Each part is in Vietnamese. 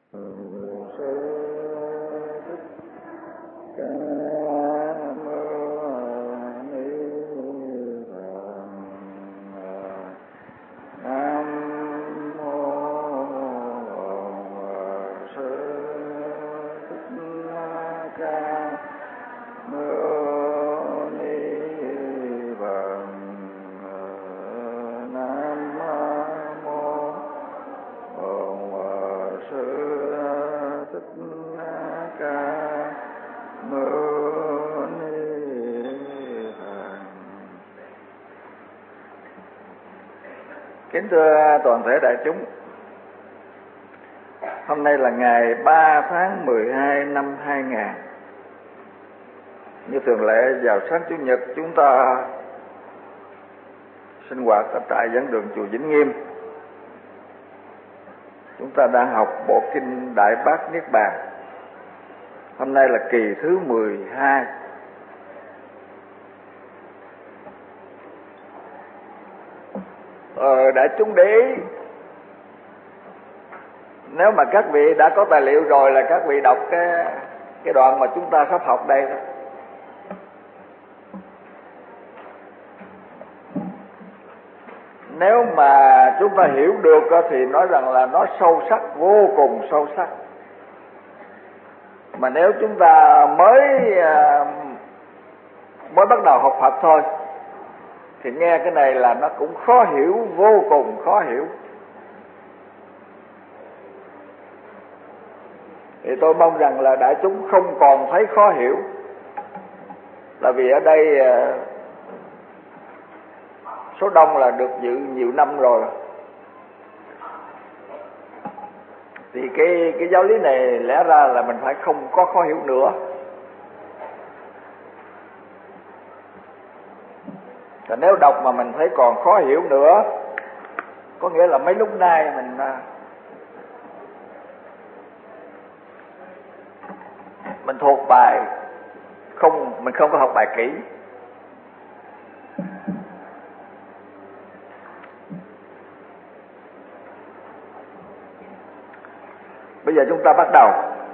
Kính thưa toàn thể đại chúng, hôm nay là ngày 3 tháng 12 năm 2000. Như thường lệ vào sáng Chủ nhật chúng ta sinh hoạt ở tại giảng đường chùa Vĩnh Nghiêm. Chúng ta đang học bộ kinh Đại Bát Niết Bàn. Hôm nay là kỳ thứ 12. Đại chúng để ý, nếu mà các vị đã có tài liệu rồi là các vị đọc cái đoạn mà chúng ta sắp học đây. Nếu mà chúng ta hiểu được thì nói rằng là nó sâu sắc, vô cùng sâu sắc. Mà nếu chúng ta mới bắt đầu học Phật thôi thì nghe cái này là nó cũng khó hiểu, vô cùng khó hiểu. Thì tôi mong rằng là đại chúng không còn thấy khó hiểu. Là vì ở đây số đông là được dự nhiều năm rồi. Thì cái giáo lý này lẽ ra là mình phải không có khó hiểu nữa. Và nếu đọc mà mình thấy còn khó hiểu nữa, có nghĩa là mấy lúc nay mình thuộc bài mình không có học bài kỹ. Bây giờ chúng ta bắt đầu.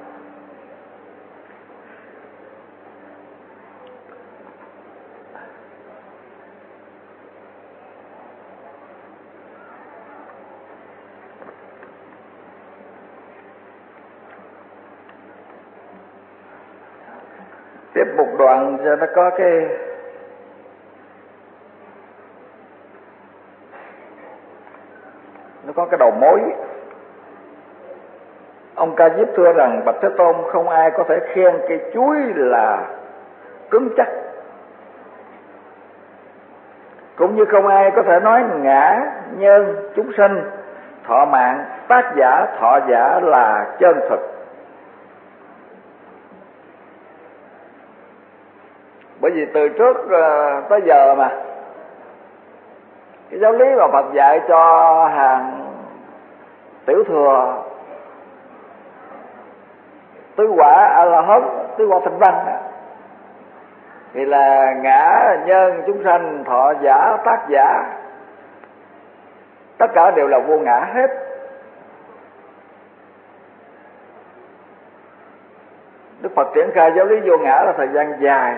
Tiếp một đoạn cho nó có cái đầu mối. Ông Ca Diếp thưa rằng Bạch Thế Tôn không ai có thể khen cây chuối là cứng chắc, cũng như không ai có thể nói ngã, nhân, chúng sinh, thọ mạng, tác giả, thọ giả là chân thực. Bởi vì từ trước tới giờ mà cái giáo lý mà Phật dạy cho hàng tiểu thừa, tứ quả A-la-hán, tứ quả Thanh Văn thì là ngã, nhân, chúng sanh, thọ giả, tác giả, tất cả đều là vô ngã hết. Đức Phật triển khai giáo lý vô ngã là thời gian dài,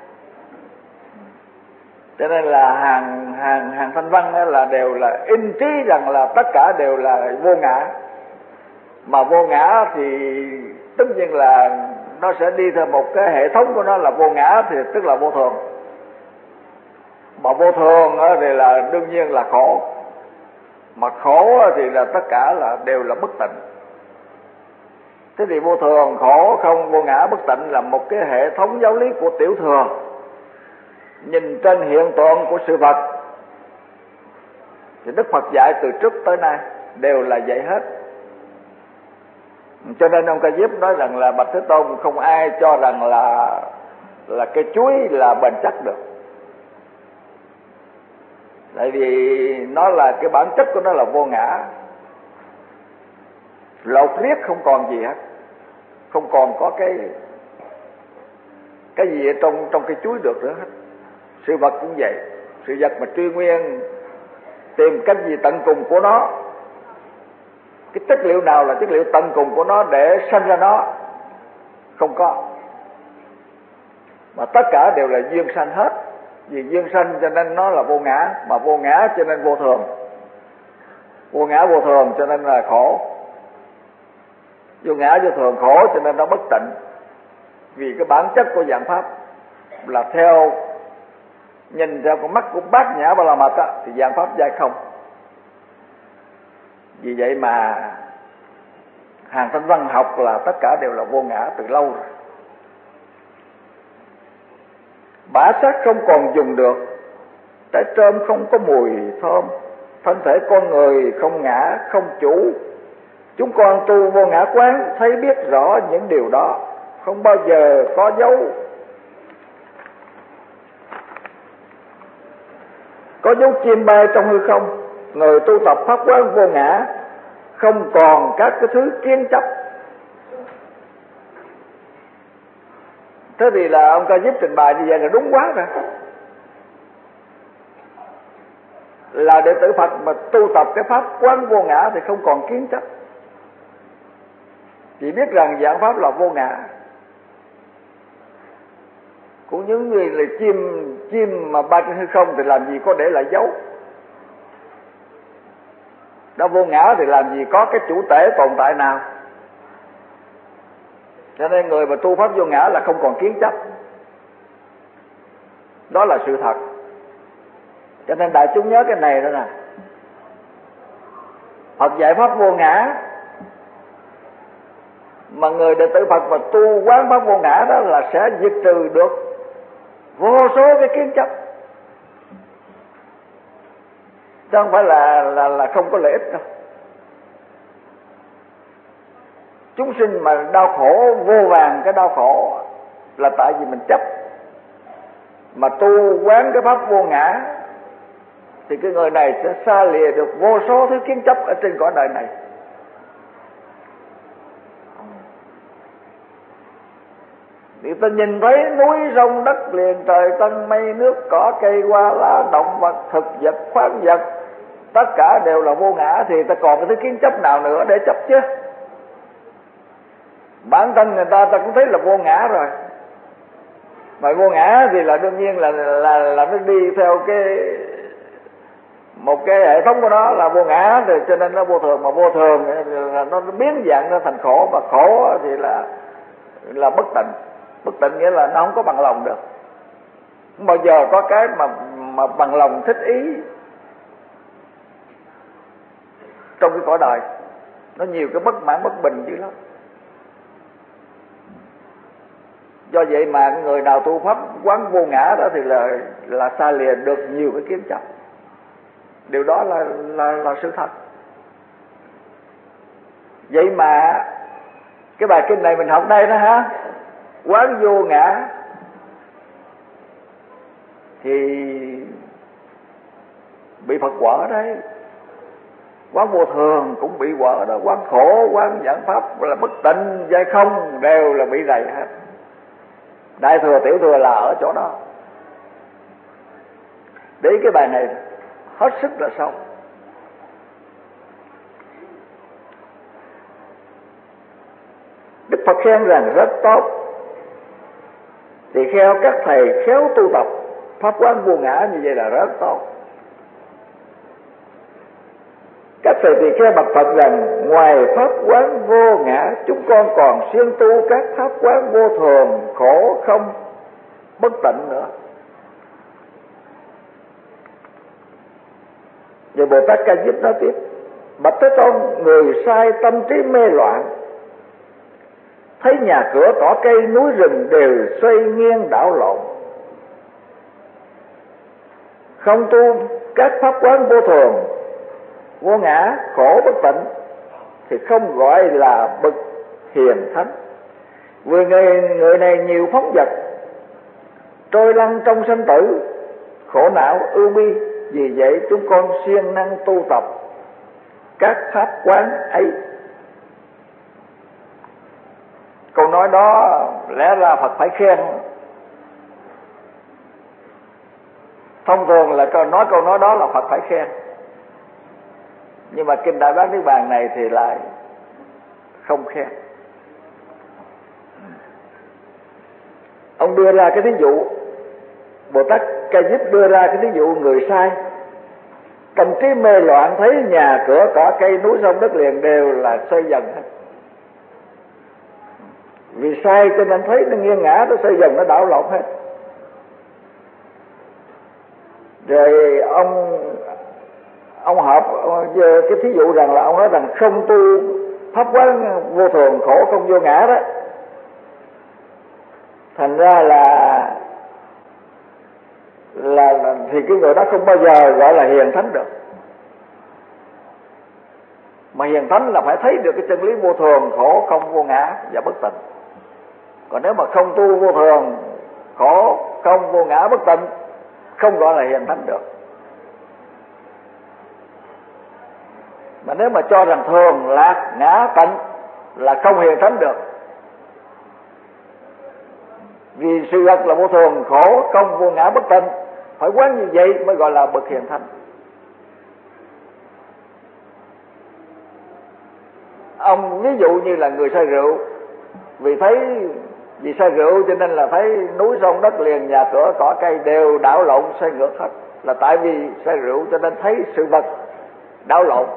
cho nên là hàng Thanh Văn là đều là in trí rằng là tất cả đều là vô ngã. Mà vô ngã thì tất nhiên là nó sẽ đi theo một cái hệ thống của nó là vô ngã, thì tức là vô thường. Mà vô thường thì là đương nhiên là khổ. Mà khổ thì là tất cả là đều là bất tịnh. Thế thì vô thường, khổ, không, vô ngã, bất tịnh là một cái hệ thống giáo lý của tiểu thừa, nhìn trên hiện tượng của sự vật. Thì Đức Phật dạy từ trước tới nay đều là vậy hết. Cho nên ông Ca Diếp nói rằng là Bạch Thế Tôn không ai cho rằng là cây chuối là bền chắc được. Tại vì nó là cái bản chất của nó là vô ngã, lột riết không còn gì hết, không còn có cái gì ở trong cây chuối được nữa hết. Sự vật cũng vậy, sự vật mà truy nguyên tìm cách gì tận cùng của nó cái chất liệu nào là chất liệu tận cùng của nó để sanh ra nó, không có. Mà tất cả đều là duyên sanh hết. Vì duyên sanh cho nên nó là vô ngã, mà vô ngã cho nên vô thường. Vô ngã vô thường cho nên là khổ. Vô ngã vô thường khổ cho nên nó bất tịnh. Vì cái bản chất của dạng pháp là theo, nhìn theo con mắt của Bát Nhã Ba La Mật á, thì dạng pháp giai không. Vì vậy mà hàng thanh văn học là tất cả đều là vô ngã từ lâu rồi. Bả sát không còn dùng được, trái trơm không có mùi thơm, thân thể con người không ngã không chủ. Chúng con tu vô ngã quán thấy biết rõ những điều đó, không bao giờ có dấu. Có dấu chim bay trong hư không. Người tu tập pháp quán vô ngã không còn các cái thứ kiến chấp. Thế thì là ông Ca Diếp trình bày như vậy là đúng quá rồi. Là đệ tử Phật mà tu tập cái pháp quán vô ngã thì không còn kiến chấp, chỉ biết rằng dạng pháp là vô ngã. Cũng những người là chim mà bay trên hư không thì làm gì có để lại dấu. Đã vô ngã thì làm gì có cái chủ thể tồn tại nào. Cho nên người mà tu pháp vô ngã là không còn kiến chấp. Đó là sự thật. Cho nên đại chúng nhớ cái này đó nè. Phật dạy pháp vô ngã, mà người đệ tử Phật mà tu quán pháp vô ngã đó là sẽ diệt trừ được vô số cái kiến chấp. Chứ không phải là không có lợi ích đâu. Chúng sinh mà đau khổ vô vàn cái đau khổ là tại vì mình chấp. Mà tu quán cái pháp vô ngã thì cái người này sẽ xa lìa được vô số thứ kiến chấp ở trên cõi đời này. Thì ta nhìn thấy núi sông đất liền trời tân mây nước cỏ cây hoa lá động vật thực vật khoáng vật, tất cả đều là vô ngã, thì ta còn cái thứ kiến chấp nào nữa để chấp chứ? Bản thân người ta cũng thấy là vô ngã rồi. Mà vô ngã thì là đương nhiên là nó đi theo một cái hệ thống của nó là vô ngã, thì cho nên nó vô thường. Mà vô thường là nó biến dạng ra thành khổ, và khổ thì là bất tịnh. Bất tịnh nghĩa là nó không có bằng lòng được, không bao giờ có cái mà bằng lòng thích ý trong cái cõi đời. Nó nhiều cái bất mãn bất bình dữ lắm. Do vậy mà người nào tu pháp quán vô ngã đó thì là xa lìa được nhiều cái kiến chấp. Điều đó là sự thật. Vậy mà cái bài kinh này mình học đây đó ha, quán vô ngã thì bị Phật quở đấy. Quán vô thường cũng bị quở đó. Quán khổ, quán giảng pháp là bất tịnh, giai không đều là bị rầy hết. Đại thừa tiểu thừa là ở chỗ đó. Để cái bài này hết sức là sâu. Đức Phật khen rằng rất tốt. Thì theo các thầy khéo tu tập pháp quán vô ngã như vậy là rất tốt. Các thầy tỳ kheo bạch Phật rằng ngoài pháp quán vô ngã, chúng con còn siêng tu các pháp quán vô thường, khổ không, bất tịnh nữa. Rồi Bồ Tát Ca Diếp nói tiếp: bạch Thế Tôn, người sai tâm trí mê loạn, thấy nhà cửa cỏ cây núi rừng đều xoay nghiêng đảo lộn, không tu các pháp quán vô thường, vô ngã, khổ, bất tịnh thì không gọi là bậc hiền thánh. Vì người này nhiều phóng vật, trôi lăn trong sanh tử, khổ não ưu bi. Vì vậy chúng con siêng năng tu tập các pháp quán ấy. Câu nói đó lẽ ra Phật phải khen. Thông thường là nói câu nói đó là Phật phải khen. Nhưng mà kinh Đại Bát Niết Bàn này thì lại không khen. Ông đưa ra cái thí dụ, Bồ Tát Ca Diếp đưa ra cái thí dụ người sai tâm trí mê loạn, thấy nhà cửa cỏ cây núi sông đất liền đều là xoay vần hết. Vì sai cho nên thấy nó nghiêng ngã, nó xoay vần, nó đảo lộn hết. Rồi ông hợp cái thí dụ rằng là ông nói rằng không tu pháp quán vô thường khổ không vô ngã đó, thành ra là thì cái người đó không bao giờ gọi là hiền thánh được. Mà hiền thánh là phải thấy được cái chân lý vô thường khổ không vô ngã và bất tịnh. Còn nếu mà không tu vô thường khổ không vô ngã bất tịnh, không gọi là hiền thánh được. Mà nếu mà cho rằng thường lạc ngã tịnh là không hiền thánh được. Vì sự thật là vô thường khổ không vô ngã bất tịnh, phải quán như vậy mới gọi là bậc hiền thánh. Ông ví dụ như là người say rượu, vì say rượu cho nên là thấy núi sông đất liền nhà cửa cỏ cây đều đảo lộn xoay ngược hết, là tại vì say rượu cho nên thấy sự vật đảo lộn.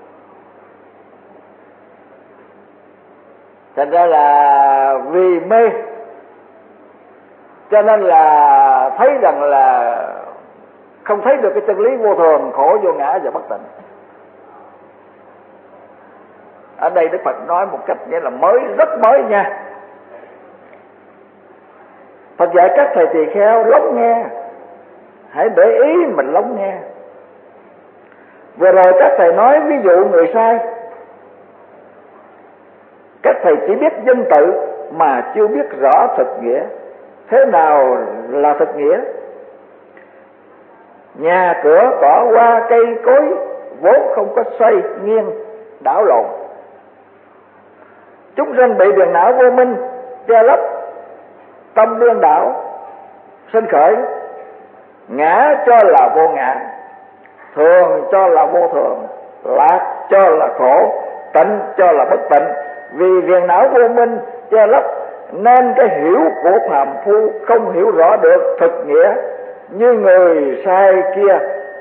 Thành ra là vì mê cho nên là thấy rằng là không thấy được cái chân lý vô thường khổ vô ngã và bất tịnh. Ở đây Đức Phật nói một cách nghĩa là mới, rất mới nha. Phật dạy các thầy tỳ kheo lắng nghe, hãy để ý mình lắng nghe. Vừa rồi các thầy nói ví dụ người sai, các thầy chỉ biết danh tự mà chưa biết rõ thực nghĩa. Thế nào là thực nghĩa? Nhà cửa cỏ hoa cây cối vốn không có xoay nghiêng đảo lộn. Chúng sanh bị phiền não vô minh che lấp, tâm điên đảo sinh khởi. Ngã cho là vô ngã, thường cho là vô thường, lạc cho là khổ, tịnh cho là bất tịnh. Vì phiền não vô minh che lấp nên cái hiểu của phàm phu không hiểu rõ được thực nghĩa. Như người sai kia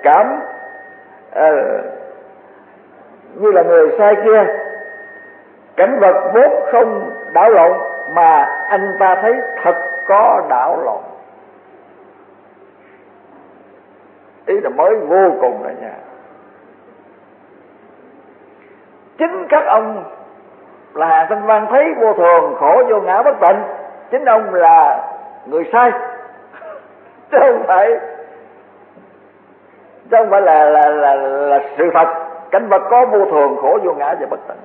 như là người sai kia, cảnh vật vốn không đảo lộn mà anh ta thấy thật có đảo lộn. Ý là mới vô cùng rồi nha. Chính các ông là hàng thanh văn thấy vô thường khổ vô ngã bất tịnh, chính ông là người sai chứ không phải là sự thật. Cảnh vật có vô thường khổ vô ngã và bất tịnh.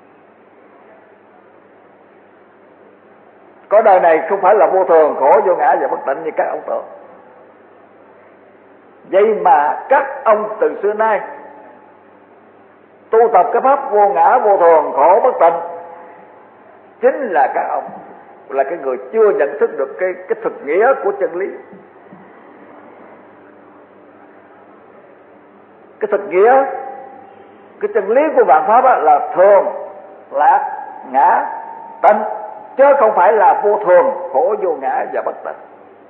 Có đời này không phải là vô thường khổ vô ngã và bất tịnh như các ông tưởng. Vậy mà các ông từ xưa nay tu tập cái pháp vô ngã vô thường khổ bất tịnh, chính là các ông là cái người chưa nhận thức được cái thực nghĩa của chân lý. Cái thực nghĩa, cái chân lý của vạn pháp là thường lạc ngã tịnh, chứ không phải là vô thường khổ vô ngã và bất tịnh.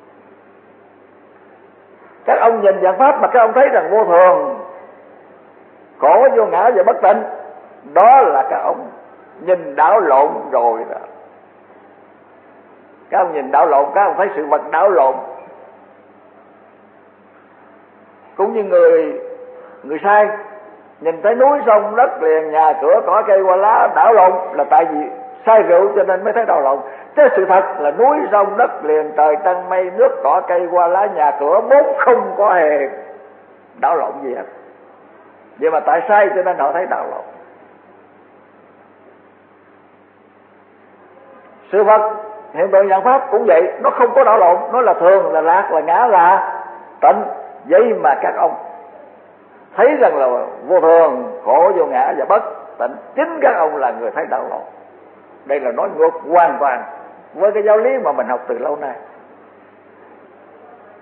Các ông nhìn vạn pháp mà các ông thấy rằng vô thường khổ vô ngã và bất tịnh, đó là các ông nhìn đảo lộn rồi đó. Các ông nhìn đảo lộn, các ông thấy sự vật đảo lộn. Cũng như người sai nhìn thấy núi sông đất liền nhà cửa cỏ cây hoa lá đảo lộn, là tại vì say rượu cho nên mới thấy đảo lộn. Chứ sự thật là núi sông đất liền trời trăng mây nước cỏ cây hoa lá nhà cửa vốn không có hề đảo lộn gì hết. Vậy mà tại sai cho nên họ thấy đảo lộn. Sự vật hiện tượng vạn pháp cũng vậy, nó không có đảo lộn, nó là thường, là lạc, là ngã, là tịnh. Vậy mà các ông thấy rằng là vô thường khổ vô ngã và bất tịnh, chính các ông là người thấy đảo lộn. Đây là nói ngược hoàn toàn với cái giáo lý mà mình học từ lâu nay.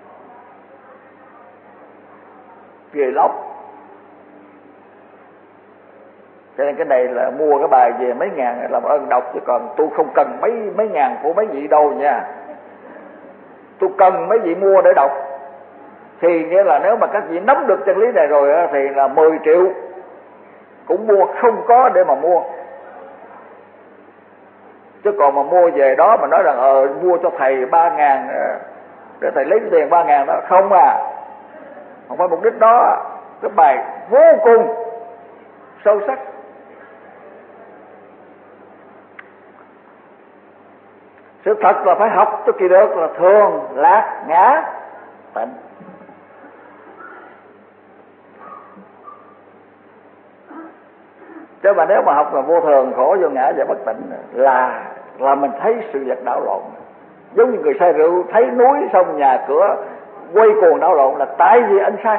Ghê lắm. Cho nên cái này là mua cái bài về mấy ngàn làm ơn đọc, chứ còn tôi không cần mấy ngàn của mấy vị đâu nha. Tôi cần mấy vị mua để đọc. Thì nghĩa là nếu mà các vị nắm được chân lý này rồi thì là 10 triệu cũng mua, không có để mà mua. Chứ còn mà mua về đó mà nói rằng mua cho thầy 3.000 để thầy lấy cái tiền 3.000 đó, không à, không phải mục đích đó. Cái bài vô cùng sâu sắc. Sự thật là phải học cho kỳ được là thường, lạc, ngã, tịnh. Chứ mà nếu mà học là vô thường, khổ, vô ngã và bất tịnh là mình thấy sự vật đảo lộn. Giống như người say rượu thấy núi sông nhà cửa quay cuồng đảo lộn là tại vì anh sai.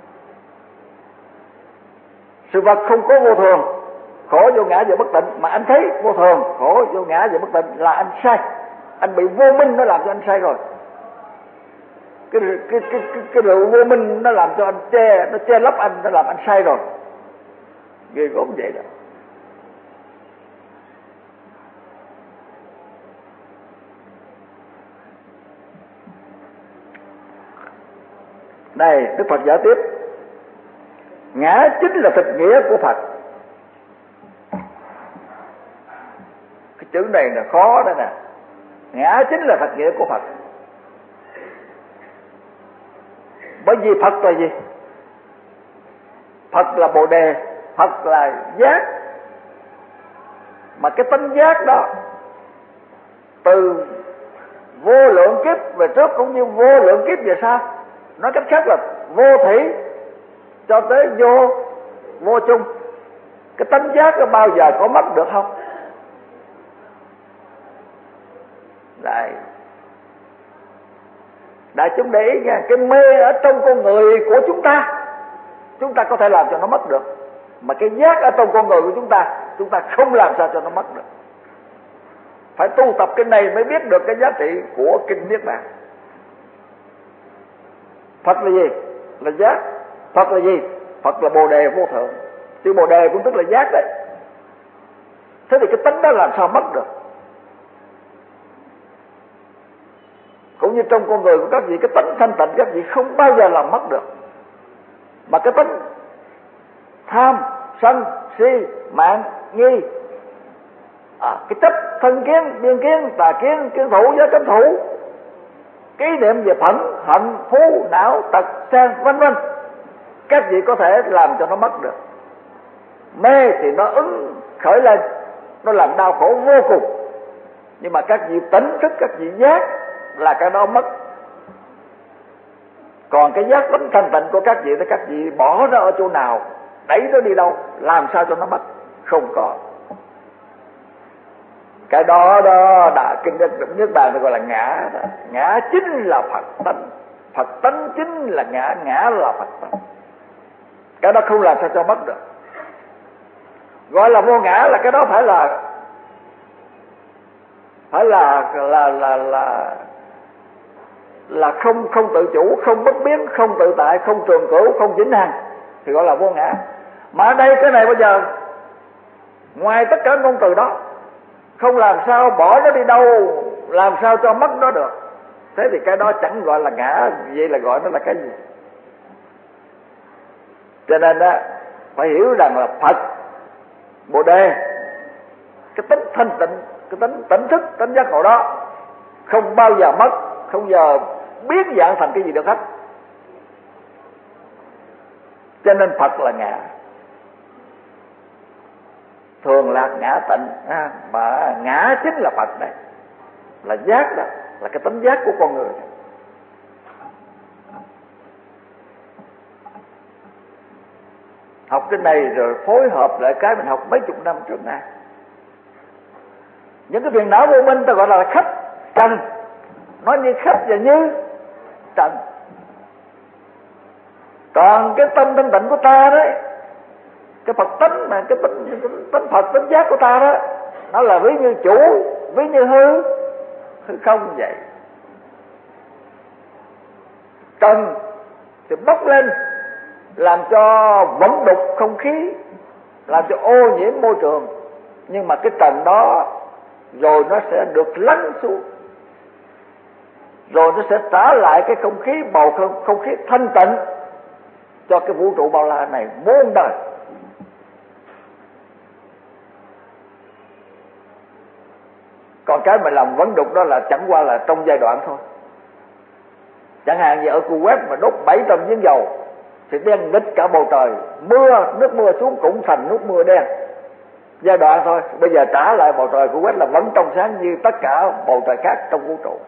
Sự vật không có vô thường, khổ, vô ngã và bất tịnh, mà anh thấy vô thường, khổ, vô ngã và bất tịnh là anh sai. Anh bị vô minh nó làm cho anh sai rồi. Cái rượu vô minh nó làm cho anh nó che lấp anh, nó làm anh sai rồi. Ghê gớm vậy đó. Đây, Đức Phật giải tiếp. Ngã chính là thực nghĩa của Phật. Cái chữ này là khó đó nè. Ngã chính là thật nghĩa của Phật. Bởi vì Phật là gì? Phật là Bồ Đề, Phật là giác. Mà cái tánh giác đó từ vô lượng kiếp về trước cũng như vô lượng kiếp về sau, nói cách khác là vô thủy cho tới vô chung. Cái tánh giác nó bao giờ có mất được không? Đại chúng để ý nha, cái mê ở trong con người của chúng ta có thể làm cho nó mất được. Mà cái giác ở trong con người của chúng ta không làm sao cho nó mất được. Phải tu tập cái này mới biết được cái giá trị của kinh Niết Bàn. Phật là gì? Là giác. Phật là gì? Phật là Bồ Đề vô thượng. Chữ Bồ Đề cũng tức là giác đấy. Thế thì cái tánh đó làm sao mất được? Cũng như trong con người của các vị, cái tánh thanh tịnh các vị không bao giờ làm mất được. Mà cái tánh tham, sân, si, mạn, nghi, cái chấp, thân kiến, biên kiến, tà kiến, kiến thủ, giới cấm thủ, ký niệm về phẫn, hận, phú, não, tật, sang, vân vân, các vị có thể làm cho nó mất được. Mê thì nó ứng khởi lên, nó làm đau khổ vô cùng. Nhưng mà các vị tỉnh thức, các vị giác là cái đó mất. Còn cái giác tánh thanh tịnh của các vị thì các vị bỏ nó ở chỗ nào, đẩy nó đi đâu, làm sao cho nó mất? Không có. Cái đó đã kinh Niết Bàn gọi là ngã đó. Ngã chính là Phật tánh, Phật tánh chính là ngã, ngã là Phật tánh. Cái đó không làm sao cho mất được. Gọi là vô ngã là cái đó phải là không tự chủ, không bất biến, không tự tại, không trường cửu, không vĩnh hằng thì gọi là vô ngã. Mà ở đây cái này bây giờ ngoài tất cả ngôn từ đó, không làm sao bỏ nó đi đâu, làm sao cho mất nó được. Thế thì cái đó chẳng gọi là ngã, vậy là gọi nó là cái gì? Cho nên đó phải hiểu rằng là Phật Bồ Đề, cái tính thanh tịnh, cái tính tỉnh thức, tính giác ngộ đó không bao giờ mất, không giờ biến dạng thành cái gì được hết. Cho nên Phật là ngã, thường lạc, ngã, tịnh, mà ngã chính là Phật này, là giác đó, là cái tính giác của con người. Học cái này rồi phối hợp lại cái mình học mấy chục năm trước nay. Những cái phiền não vô minh ta gọi là khách trần, nói như khách và như trần. Còn cái tâm thanh tịnh của ta đấy, cái Phật tánh mà cái tánh Phật tánh giác của ta đó, nó là ví như chủ, ví như hư không vậy. Trần thì bốc lên làm cho vẫn đục không khí, làm cho ô nhiễm môi trường. Nhưng mà cái trần đó rồi nó sẽ được lắng xuống, rồi nó sẽ trả lại cái không khí bầu không khí thanh tịnh cho cái vũ trụ bao la này muôn đời. Còn cái mà làm vấn đục đó là chẳng qua là trong giai đoạn thôi. Chẳng hạn như ở Kuwait mà đốt 700 giếng dầu thì đen nghịch cả bầu trời, nước mưa xuống cũng thành nước mưa đen. Giai đoạn thôi. Bây giờ trả lại bầu trời Kuwait là vẫn trong sáng như tất cả bầu trời khác trong vũ trụ.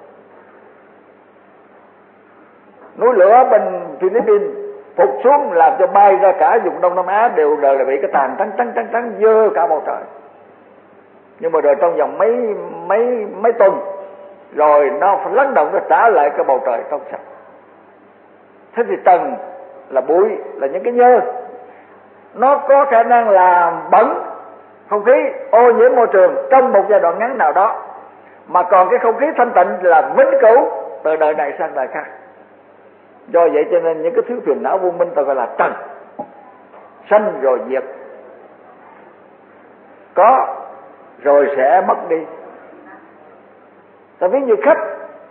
Núi lửa bên Philippines phục xuống làm cho bay ra cả vùng Đông Nam Á đều là bị cái tàn trắng dơ cả bầu trời. Nhưng mà rồi trong vòng mấy tuần rồi nó phải lắng động, nó trả lại cái bầu trời trong sạch. Thế thì trần là bụi, là những cái nhơ, nó có khả năng làm bẩn không khí, ô nhiễm môi trường trong một giai đoạn ngắn nào đó. Mà còn cái không khí thanh tịnh là vĩnh cửu từ đời này sang đời khác. Do vậy cho nên những cái thứ phiền não vô minh ta gọi là trần, sanh rồi diệt, có rồi sẽ mất đi. Ta ví như khách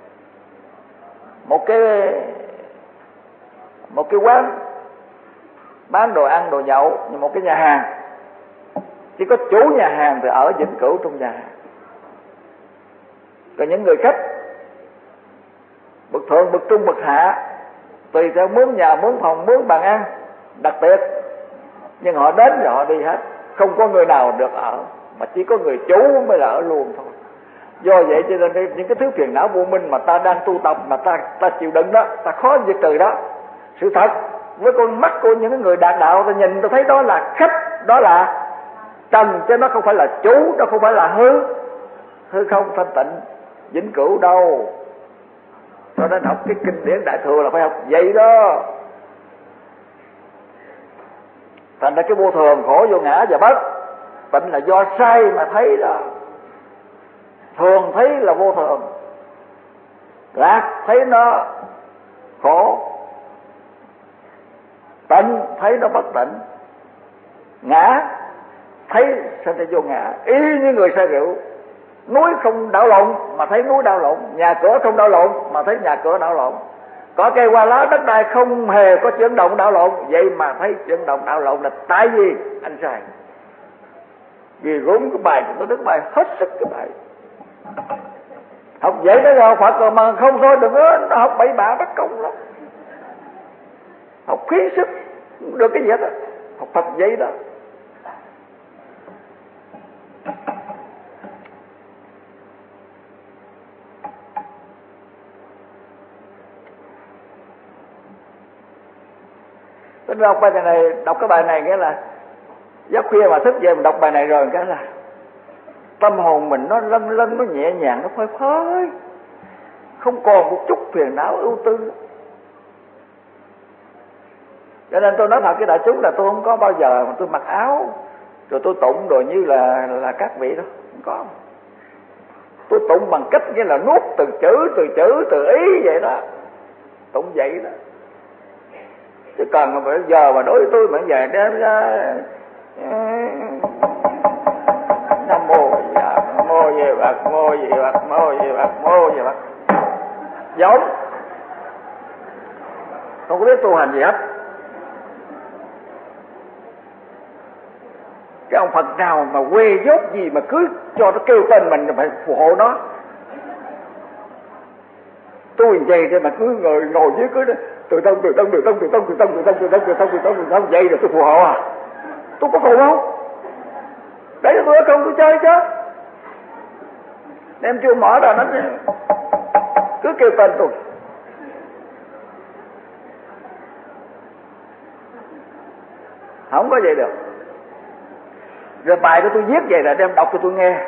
một cái quán bán đồ ăn đồ nhậu, như một cái nhà hàng, chỉ có chủ nhà hàng thì ở vĩnh cửu trong nhà hàng. Còn những người khách bậc thượng, bậc trung, bậc hạ tùy theo mướn nhà, mướn phòng, mướn bàn ăn đặc biệt, nhưng họ đến rồi họ đi hết, không có người nào được ở, mà chỉ có người chủ mới là ở luôn thôi. Do vậy cho nên những cái thứ phiền não vô minh mà ta đang tu tập mà ta chịu đựng đó, ta khó diệt trừ đó. Sự thật với con mắt của những người đạt đạo, ta nhìn ta thấy đó là khách, đó là trần, chứ nó không phải là chủ, nó không phải là hư không thanh tịnh vĩnh cửu đâu. Cho nên học cái kinh điển Đại Thừa là phải học vậy đó. Thành ra cái vô thường, khổ, vô ngã và bất tịnh là do sai mà thấy đó. Thường thấy là vô thường, lạc thấy nó khổ, tịnh thấy nó bất tịnh, ngã thấy sẽ thấy vô ngã. Y như người say rượu, núi không đảo lộn mà thấy núi đảo lộn, nhà cửa không đảo lộn mà thấy nhà cửa đảo lộn, có cây hoa lá đất đai không hề có chuyển động đảo lộn, vậy mà thấy chuyển động đảo lộn là tại vì anh sai. Vì rúng cái bài tôi đứng bài hết sức cái bài. Học vậy đó rồi Phật rồi mà không thôi đừng có nó học bậy bạ bất công lắm. Học khí sức không được cái gì hết đó. Học Phật vậy đó. Tôi đọc bài này, đọc cái bài này nghĩa là giấc khuya mà thức dậy mình đọc bài này rồi cái là tâm hồn mình nó lân nó nhẹ nhàng, nó phơi phới, không còn một chút phiền não ưu tư. Cho nên tôi nói thật với đại chúng là tôi không có bao giờ mà tôi mặc áo rồi tôi tụng rồi như là các vị đó, không có. Tôi tụng bằng cách như là nuốt từng chữ từ ý vậy đó, tụng vậy đó. Chứ còn bây giờ mà đối với tôi vẫn về đem ra Nam mô về Phật, mô về Phật, mô về Phật, mô về Phật, giống không có biết tu hành gì hết. Cái ông Phật nào mà quê dốt gì mà cứ cho nó kêu tên mình phải phù hộ nó. Tôi vậy thôi mà cứ ngồi dưới cứ từ tông vậy rồi tôi phù hộ à? Tôi có phù không? Đấy là tôi ở không tôi chơi chứ. Em chưa mở ra nó cứ kêu tên tôi. Không có vậy được. Rồi bài của tôi viết vậy là đem đọc cho tôi nghe.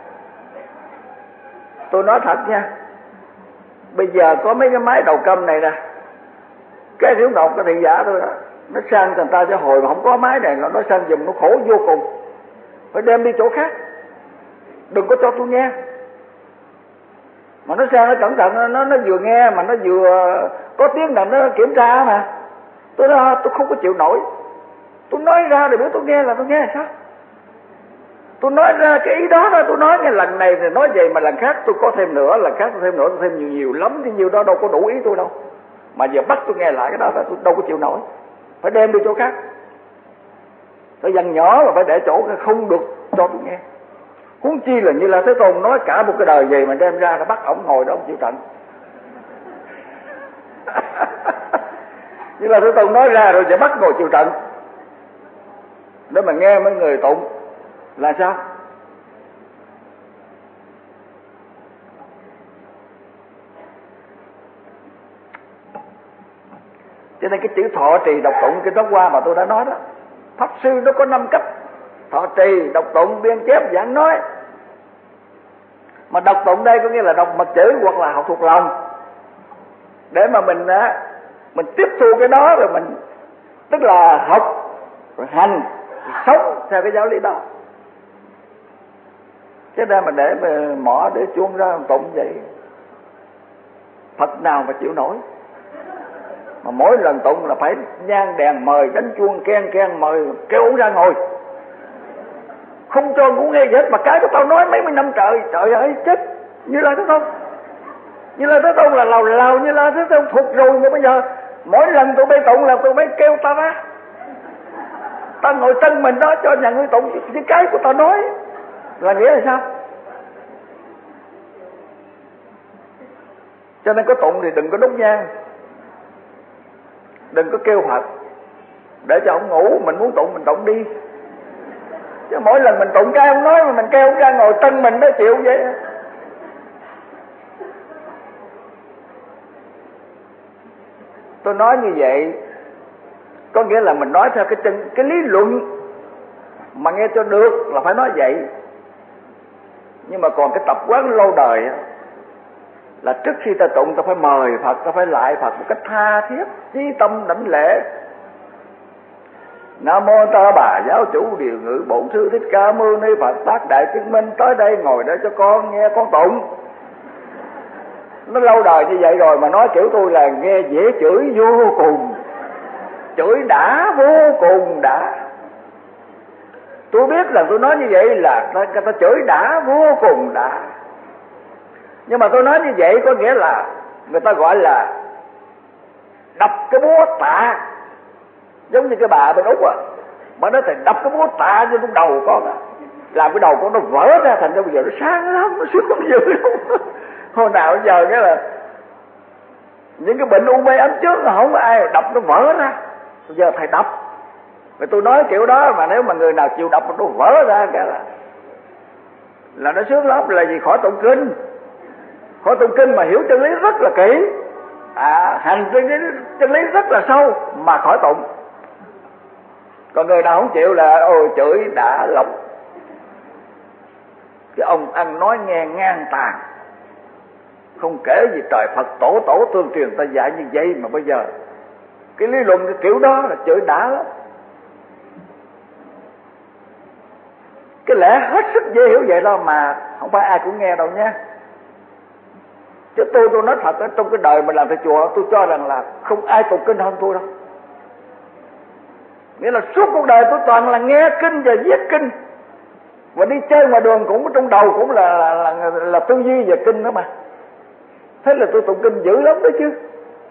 Tôi nói thật nha, bây giờ có mấy cái máy đầu câm này nè, cái thiếu đọc cái thị giả thôi đó, nó sang thành ta cho hồi mà không có máy này nó sang dùng nó khổ vô cùng, phải đem đi chỗ khác, đừng có cho tôi nghe. Mà nó sang nó cẩn thận, nó vừa nghe mà nó vừa có tiếng đàn nó kiểm tra mà tôi không có chịu nổi. Tôi nói ra để biết tôi nghe là tôi nghe sao? Tôi nói ra cái ý đó tôi nói nghe lần này thì nói vậy, mà lần khác tôi có thêm nữa, lần khác tôi thêm nữa, tôi thêm nhiều lắm, thì nhiều đó đâu có đủ ý tôi đâu. Mà giờ bắt tôi nghe lại cái đó tôi đâu có chịu nổi, phải đem đi chỗ khác. Cái dằn nhỏ là phải để chỗ không được cho tôi nghe. Huống chi là Như Lai Thế Tôn nói cả một cái đời vậy mà đem ra là bắt ổng ngồi đó ông chịu trận. Như Lai Thế Tôn nói ra rồiจะbắt ngồi chịu trận để mà nghe mấy người tụng là sao? Cho nên cái chữ thọ trì đọc tụng cái đó qua mà tôi đã nói đó, Pháp sư nó có 5 cấp: thọ trì, đọc tụng, biên chép, giảng nói. Mà đọc tụng đây có nghĩa là đọc mật chữ hoặc là học thuộc lòng, để mà mình tiếp thu cái đó rồi mình tức là học rồi hành rồi sống theo cái giáo lý đó. Chứ đây mà để mà mỏ để chuông ra tụng vậy, Phật nào mà chịu nổi. Mà mỗi lần tụng là phải nhang đèn mời, đánh chuông keng keng mời, kêu ông ra ngồi, không cho ngủ nghe gì hết. Mà cái của tao nói mấy mươi năm trời ơi chết. Như Lai Thế Tôn, Như Lai Thế Tôn là lào Như Lai Thế Tôn thuộc rồi. Nhưng bây giờ mỗi lần tụi bay tụng là tụi bay kêu ta ra, ta ngồi chân mình đó cho nhà ngươi tụng. Chứ cái của tao nói là nghĩa là sao? Cho nên có tụng thì đừng có đốt nhang, đừng có kêu Phật để cho ông ngủ. Mình muốn tụng mình tụng đi, chứ mỗi lần mình tụng cái ông nói mà mình kêu ông ra ngồi tân mình đó chịu vậy. Tôi nói như vậy có nghĩa là mình nói theo cái lý luận mà nghe cho được là phải nói vậy. Nhưng mà còn cái tập quán lâu đời là trước khi ta tụng ta phải mời Phật, ta phải lại Phật một cách tha thiết, chí tâm đảnh lễ. Nam mô Ta Bà Giáo Chủ Điều Ngự Bổn Sư Thích Ca Mâu Ni Phật Tác Đại Chứng Minh tới đây ngồi để cho con nghe con tụng. Nó lâu đời như vậy rồi mà nói kiểu tôi là nghe dễ chửi vô cùng, chửi đã vô cùng đã. Tôi biết là tôi nói như vậy là ta chửi đã vô cùng đã. Nhưng mà tôi nói như vậy có nghĩa là người ta gọi là đập cái búa tạ. Giống như cái bà bên Úc bà nói thầy đập cái búa tạ vô trong đầu con làm cái đầu con nó vỡ ra, thành ra bây giờ nó sáng lắm, nó sướng dữ lắm. Hồi nào bây giờ cái là những cái bệnh u mê ấm trước là không có ai đập nó vỡ ra. Bây giờ thầy đập, rồi tôi nói kiểu đó mà nếu mà người nào chịu đập nó vỡ ra cái là nó sướng lắm. Là gì? Khỏi tụng kinh, khỏi tụng kinh mà hiểu chân lý rất là kỹ, hành chân lý rất là sâu mà khỏi tụng. Còn người nào không chịu là chửi đã lòng. Cái ông ăn nói nghe ngang tàn, không kể gì trời Phật tổ tương truyền ta dạy như vậy mà bây giờ cái lý luận cái kiểu đó là chửi đã lắm. Cái lẽ hết sức dễ hiểu vậy đó mà không phải ai cũng nghe đâu nha. Chứ tôi nói thật, trong cái đời mà làm thầy chùa tôi cho rằng là không ai tụng kinh hơn tôi đâu. Nghĩa là suốt cuộc đời tôi toàn là nghe kinh và viết kinh, và đi chơi ngoài đường cũng trong đầu cũng là tư duy về kinh đó mà. Thế là tôi tụng kinh dữ lắm đấy chứ.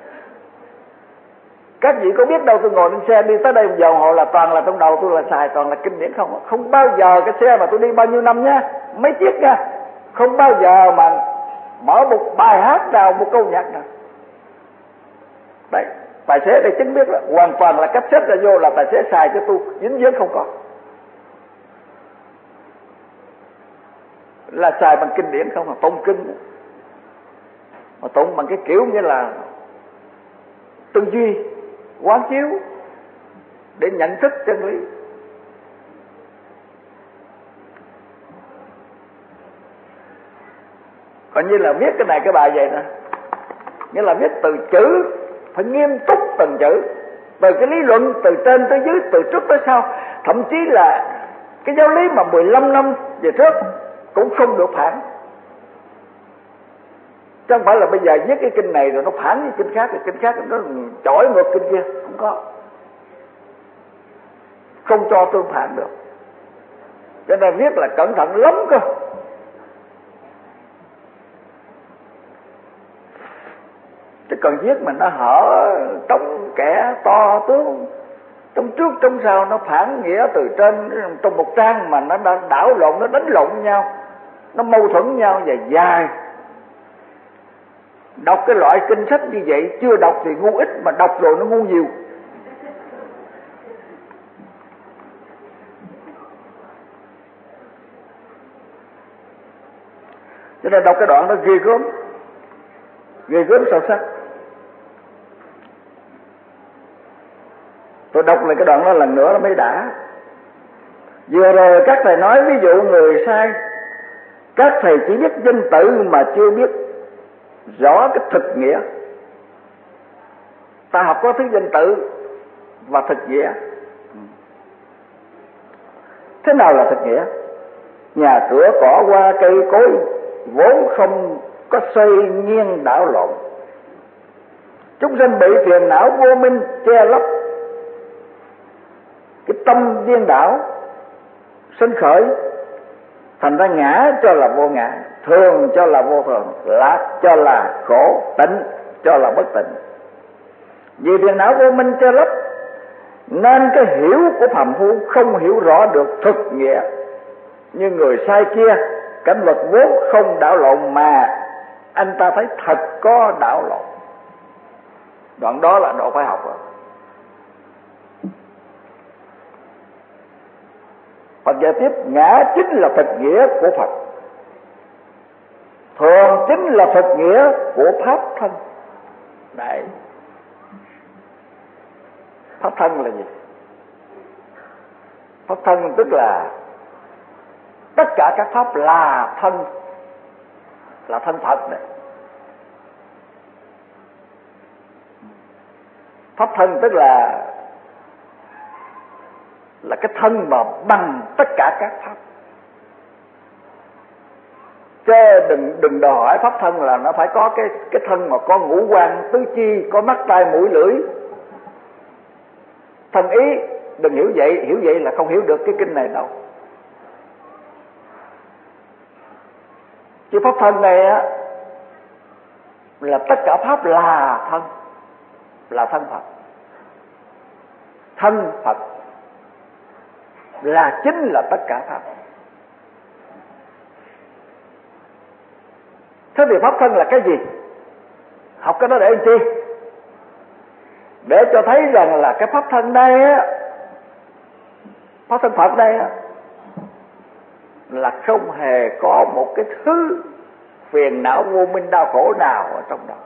Các vị có biết đâu, tôi ngồi trên xe đi tới đây một vòng họ là toàn là trong đầu tôi là xài toàn là kinh điển không. Không bao giờ cái xe mà tôi đi bao nhiêu năm nhá, mấy chiếc nha, không bao giờ mà mở một bài hát nào, một câu nhạc nào. Đấy, tài xế đây chứng biết là hoàn toàn là cassette ra vô là tài xế xài cho tôi dính dáng không có. Là xài bằng kinh điển không, mà tụng kinh mà tụng bằng cái kiểu như là tư duy quán chiếu để nhận thức chân lý. Còn như là viết cái này cái bài vậy nè, nghĩa là viết từ chữ phải nghiêm túc từng chữ, từ cái lý luận từ trên tới dưới, từ trước tới sau. Thậm chí là cái giáo lý mà 15 năm về trước cũng không được phản. Chứ không phải là bây giờ viết cái kinh này rồi nó phản với kinh khác, rồi kinh khác nó chổi ngược kinh kia, không có. không cho tương phản được. Cho nên viết là cẩn thận lắm cơ. Chứ còn viết mà nó hở trống kẻ to tướng, trong trước trong sau, nó phản nghĩa từ trên trong một trang mà nó đã đảo lộn, nó đánh lộn nhau, nó mâu thuẫn nhau và dài. Đọc cái loại kinh sách như vậy, chưa đọc thì ngu ít, mà đọc rồi nó ngu nhiều. Cho nên đọc cái đoạn đó ghê gớm sâu sắc. Tôi đọc lại cái đoạn đó lần nữa nó mới đã. Vừa rồi các thầy nói ví dụ người sai, các thầy chỉ biết danh tự mà chưa biết rõ cái thực nghĩa. Ta học có thứ danh tự và thực nghĩa. Thế nào là thực nghĩa? Nhà cửa cỏ hoa cây cối vốn không có xoay nghiêng đảo lộn, chúng sanh bị phiền não vô minh che lấp, cái tâm điên đảo sinh khởi, thành ra ngã cho là vô ngã, thường cho là vô thường, lạc cho là khổ, tịnh cho là bất tịnh. Vì phiền não vô minh che lấp nên cái hiểu của phàm phu không hiểu rõ được thực nghĩa. Như người sai kia, cảnh vật vốn không đảo lộn mà anh ta thấy thật có đảo lộn. Đoạn đó là độ phải học rồi. Phật dạy tiếp, ngã chính là thực nghĩa của Phật, thường chính là thực nghĩa của pháp thân. Đấy, pháp thân là gì? Pháp thân tức là tất cả các pháp là thân Phật này. Pháp thân tức là cái thân mà bằng tất cả các pháp. Chứ đừng đòi hỏi pháp thân là nó phải có cái thân mà có ngũ quan tứ chi, có mắt tai mũi lưỡi. Thân ý đừng hiểu vậy là không hiểu được cái kinh này đâu. Chứ pháp thân này á là tất cả pháp là thân Phật. Thân Phật là chính là tất cả pháp. Thế thì pháp thân là cái gì? Học cái đó để làm chi? Để cho thấy rằng là cái pháp thân đây á, pháp thân Phật đây á, là không hề có một cái thứ phiền não vô minh đau khổ nào ở trong đó.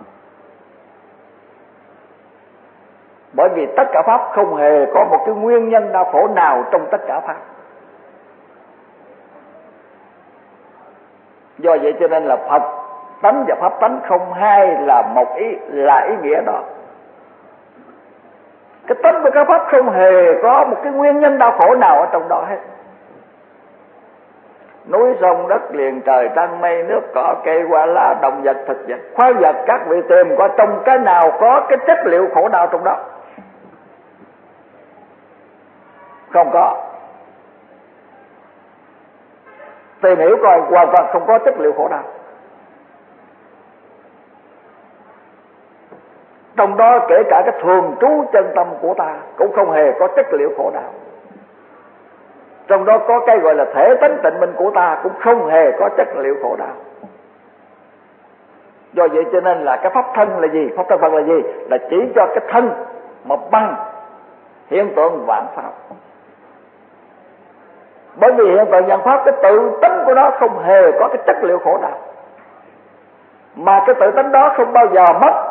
Bởi vì tất cả pháp không hề có một cái nguyên nhân đau khổ nào trong tất cả pháp. Do vậy cho nên là Phật tánh và pháp tánh không hai là một ý, là ý nghĩa đó. Cái tánh của các pháp không hề có một cái nguyên nhân đau khổ nào ở trong đó hết. Núi sông đất liền trời trăng mây nước cỏ cây hoa lá động vật thực vật khoáng vật, các vị tìm coi trong cái nào có cái chất liệu khổ đau trong đó? Không có. Tìm hiểu coi hoàn toàn không có chất liệu khổ đau. Trong đó kể cả cái thường trú chân tâm của ta cũng không hề có chất liệu khổ đau. Trong đó có cái gọi là thể tánh tịnh minh của ta cũng không hề có chất liệu khổ đau. Do vậy cho nên là cái pháp thân là gì? Pháp thân Phật là gì? Là chỉ cho cái thân mà bằng hiện tượng vạn pháp. Bởi vì hiện tượng vạn pháp, cái tự tánh của nó không hề có cái chất liệu khổ đau, mà cái tự tánh đó không bao giờ mất.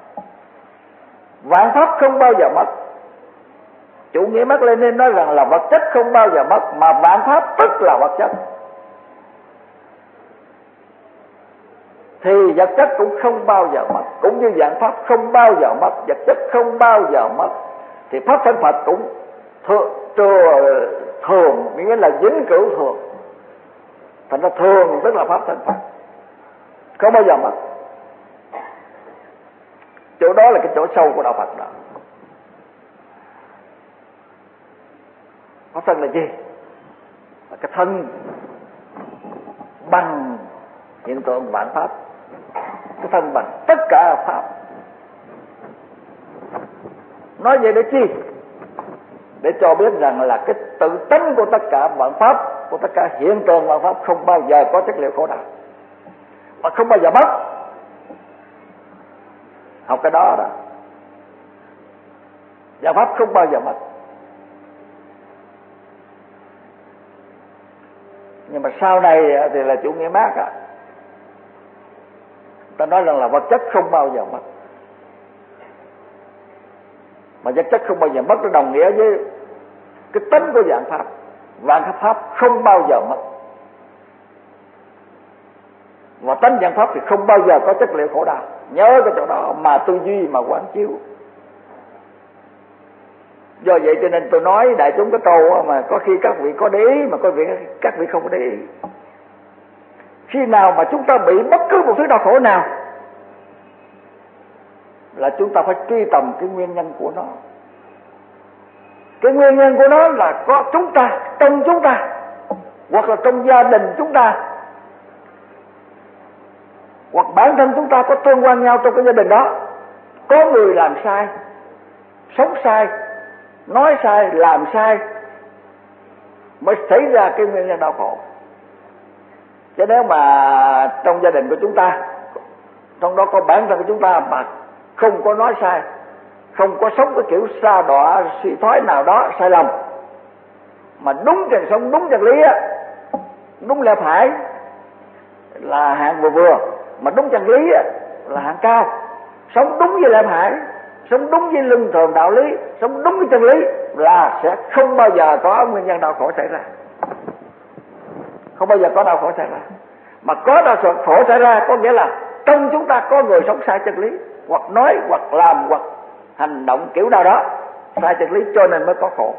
Vạn pháp không bao giờ mất. Chủ nghĩa Mác Lênin nói rằng là vật chất không bao giờ mất, mà vạn pháp tức là vật chất. Thì vật chất cũng không bao giờ mất, cũng như vạn pháp không bao giờ mất, vật chất không bao giờ mất. Thì pháp thân Phật cũng thường, nghĩa là vĩnh cửu thường. Thành ra thường tức là pháp thân Phật, không bao giờ mất. Chỗ đó là cái chỗ sâu của đạo Phật đó. Pháp thân là gì? Là cái thân bằng hiện tượng vạn pháp, cái thân bằng tất cả pháp. Nói vậy để chi? Để cho biết rằng là cái tự tánh của tất cả vạn pháp, của tất cả hiện tượng vạn pháp không bao giờ có chất liệu khổ đạo, mà không bao giờ mất. Học cái đó đó, vạn pháp không bao giờ mất. Nhưng mà sau này thì là chủ nghĩa Mác ta nói rằng là vật chất không bao giờ mất. Mà vật chất không bao giờ mất nó đồng nghĩa với cái tính của vạn pháp. Vạn pháp không bao giờ mất. Và tánh vạn pháp thì không bao giờ có chất liệu khổ đau. Nhớ cái chỗ đó mà tư duy mà quán chiếu. Do vậy cho nên tôi nói đại chúng cái câu mà có khi các vị có để ý, mà có các vị không có để ý. Khi nào mà chúng ta bị bất cứ một thứ đau khổ nào là chúng ta phải truy tầm cái nguyên nhân của nó. Cái nguyên nhân của nó là có chúng ta, trong chúng ta, hoặc là trong gia đình chúng ta, hoặc bản thân chúng ta có tương quan nhau trong cái gia đình đó. Có người làm sai, sống sai, nói sai, làm sai, mới xảy ra cái nguyên nhân đau khổ. Chứ nếu mà trong gia đình của chúng ta, trong đó có bản thân của chúng ta mà không có nói sai, không có sống cái kiểu sa đọa suy thoái nào đó sai lầm, mà đúng chân sống, đúng chân lý á, đúng lẽ phải là hạng vừa vừa, mà đúng chân lý á là hạng cao. Sống đúng với lẽ phải, sống đúng với luân thường đạo lý, sống đúng với chân lý là sẽ không bao giờ có nguyên nhân đau khổ xảy ra. Không bao giờ có đau khổ xảy ra. Mà có đau khổ xảy ra có nghĩa là trong chúng ta có người sống sai chân lý, hoặc nói, hoặc làm, hoặc hành động kiểu nào đó sai chân lý, cho nên mới có khổ.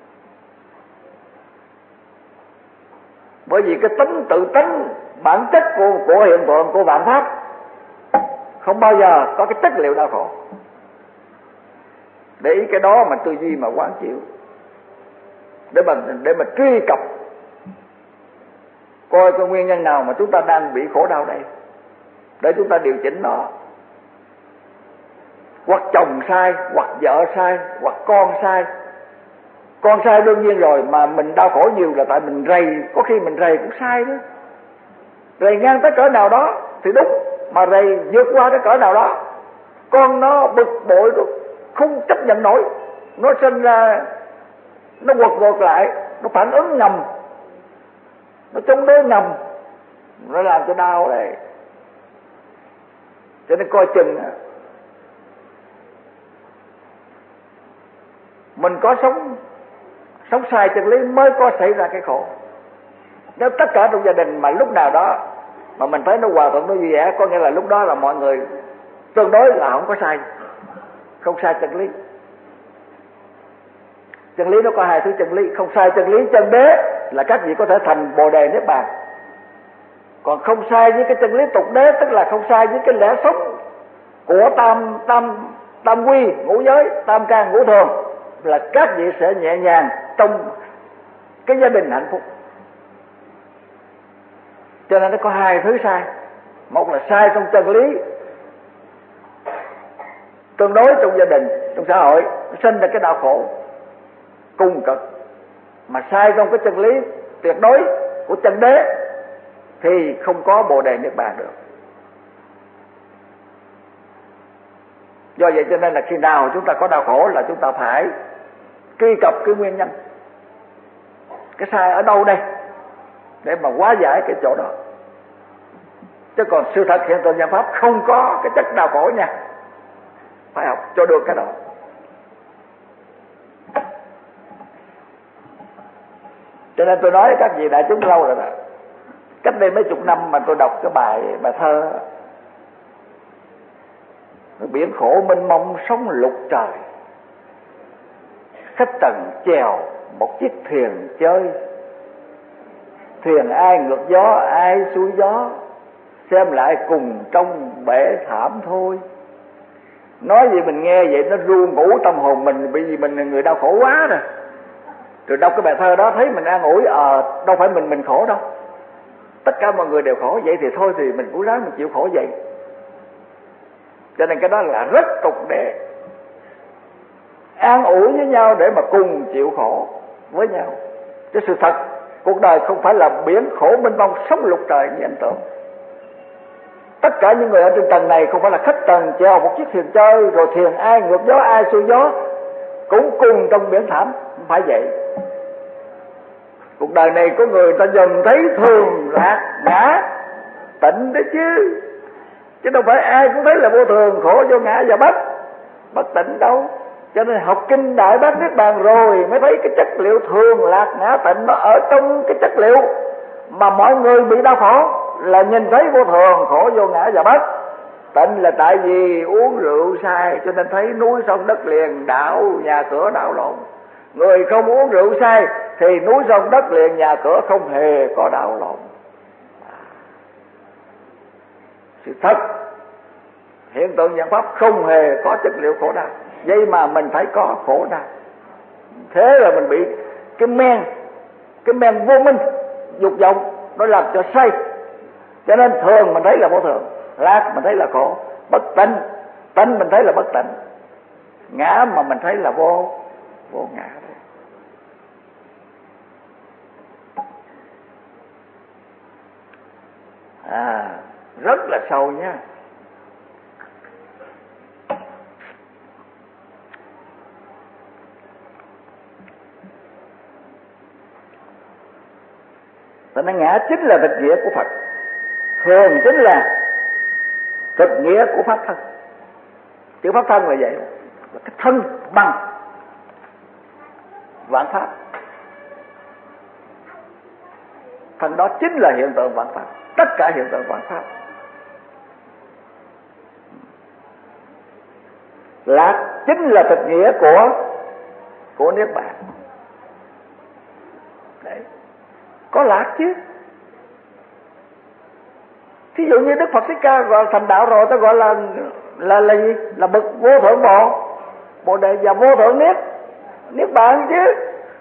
Bởi vì cái tính tự tính bản chất của hiện tượng của vạn pháp không bao giờ có cái chất liệu đau khổ. Để ý cái đó mà tư duy mà quán chiếu, để mà truy cập coi cái nguyên nhân nào mà chúng ta đang bị khổ đau đây, để chúng ta điều chỉnh nó. Hoặc chồng sai, hoặc vợ sai, hoặc con sai. Con sai đương nhiên rồi, mà mình đau khổ nhiều là tại mình rầy. Có khi mình rầy cũng sai đó. Rầy ngang tới cỡ nào đó thì đúng, mà rầy vượt qua cái cỡ nào đó, con nó bực bội, không chấp nhận nổi, nó sinh ra, nó quật lại, nó phản ứng ngầm, nó chống đối ngầm, nó làm cho đau đấy. Cho nên coi chừng mình có sống sai chân lý mới có xảy ra cái khổ. Nếu tất cả trong gia đình mà lúc nào đó mà mình thấy nó hòa thuận, nó vui vẻ, có nghĩa là lúc đó là mọi người tương đối là không có sai, không sai chân lý. Chân lý nó có hai thứ chân lý, không sai chân lý chân đế là các vị có thể thành Bồ Đề Niết Bàn. Còn không sai với cái chân lý tục đế, tức là không sai với cái lẽ sống của tam quy, ngũ giới, tam can, ngũ thường, là các vị sẽ nhẹ nhàng trong cái gia đình hạnh phúc. Cho nên nó có hai thứ sai. Một là sai trong chân lý tương đối trong gia đình, trong xã hội, nó sinh ra cái đau khổ cùng cực. Mà sai trong cái chân lý tuyệt đối của chân đế thì không có Bồ Đề Niết Bàn được. Do vậy cho nên là khi nào chúng ta có đau khổ là chúng ta phải truy cập cái nguyên nhân, cái sai ở đâu đây, để mà hóa giải cái chỗ đó. Chứ còn sự thật hiện tượng vạn pháp không có cái chất đau khổ nha, phải học cho được cái đó. Cho nên tôi nói các vị đại chúng lâu rồi đó, cách đây mấy chục năm mà tôi đọc cái bài thơ biển khổ mênh mông sóng lục trời, khách trần chèo một chiếc thuyền chơi, thuyền ai ngược gió ai xuôi gió, xem lại cùng trong bể thảm thôi. Nói gì mình nghe vậy nó ru ngủ tâm hồn mình, bởi vì mình là người đau khổ quá rồi. Rồi đọc cái bài thơ đó thấy mình an ủi, đâu phải mình khổ đâu, tất cả mọi người đều khổ, vậy thì thôi thì mình cũng ráng mình chịu khổ vậy. Cho nên cái đó là rất tục để an ủi với nhau, để mà cùng chịu khổ với nhau. Chứ sự thật cuộc đời không phải là biển khổ mênh mông sóng lục trời như anh tưởng. Tất cả những người ở trên trần này không phải là khách trần chèo một chiếc thuyền chơi rồi thuyền ai ngược gió ai xuôi gió, cũng cùng trong biển thảm, không phải vậy. Cuộc đời này có người ta dần thấy thường lạc ngã tịnh đấy chứ đâu phải ai cũng thấy là vô thường khổ vô ngã và bất tịnh đâu. Cho nên học kinh Đại Bát Niết Bàn rồi mới thấy cái chất liệu thường lạc ngã tịnh nó ở trong cái chất liệu mà mọi người bị đau khổ, là nhìn thấy vô thường khổ vô ngã và bất tịnh, là tại vì uống rượu sai cho nên thấy núi sông đất liền đảo nhà cửa đảo lộn. Người không uống rượu sai thì núi sông đất liền nhà cửa không hề có đảo lộn. Sự thật hiện tượng dạng pháp không hề có chất liệu khổ đau, vậy mà mình thấy có khổ đau. Thế là mình bị cái men vô minh dục vọng nó làm cho say. Cho nên thường mình thấy là vô thường, lạc mình thấy là khổ, bất tịnh mình thấy là bất tịnh, ngã mà mình thấy là vô ngã. Rất là sâu nha. Cho nên ngã chính là thực nghĩa của Phật, thường chính là thực nghĩa của pháp thân. Chữ pháp thân là vậy, là cái thân bằng vạn pháp. Thân đó chính là hiện tượng vạn pháp, tất cả hiện tượng vạn pháp. Lạc chính là thực nghĩa của Niết Bàn. Đấy, có lạc chứ. Thí dụ như Đức Phật Thích Ca gọi thành đạo rồi, ta gọi là gì? Là bậc vô thượng Bồ Đề và vô thượng Niết Bàn chứ.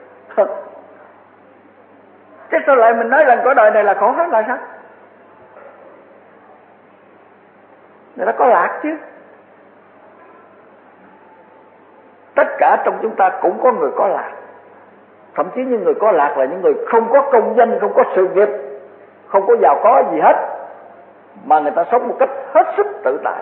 Chứ sao lại mình nói rằng cõi đời này là khổ hết là sao? Người ta có lạc chứ. Tất cả trong chúng ta cũng có người có lạc. Thậm chí những người có lạc là những người không có công danh, không có sự nghiệp, không có giàu có gì hết, mà người ta sống một cách hết sức tự tại.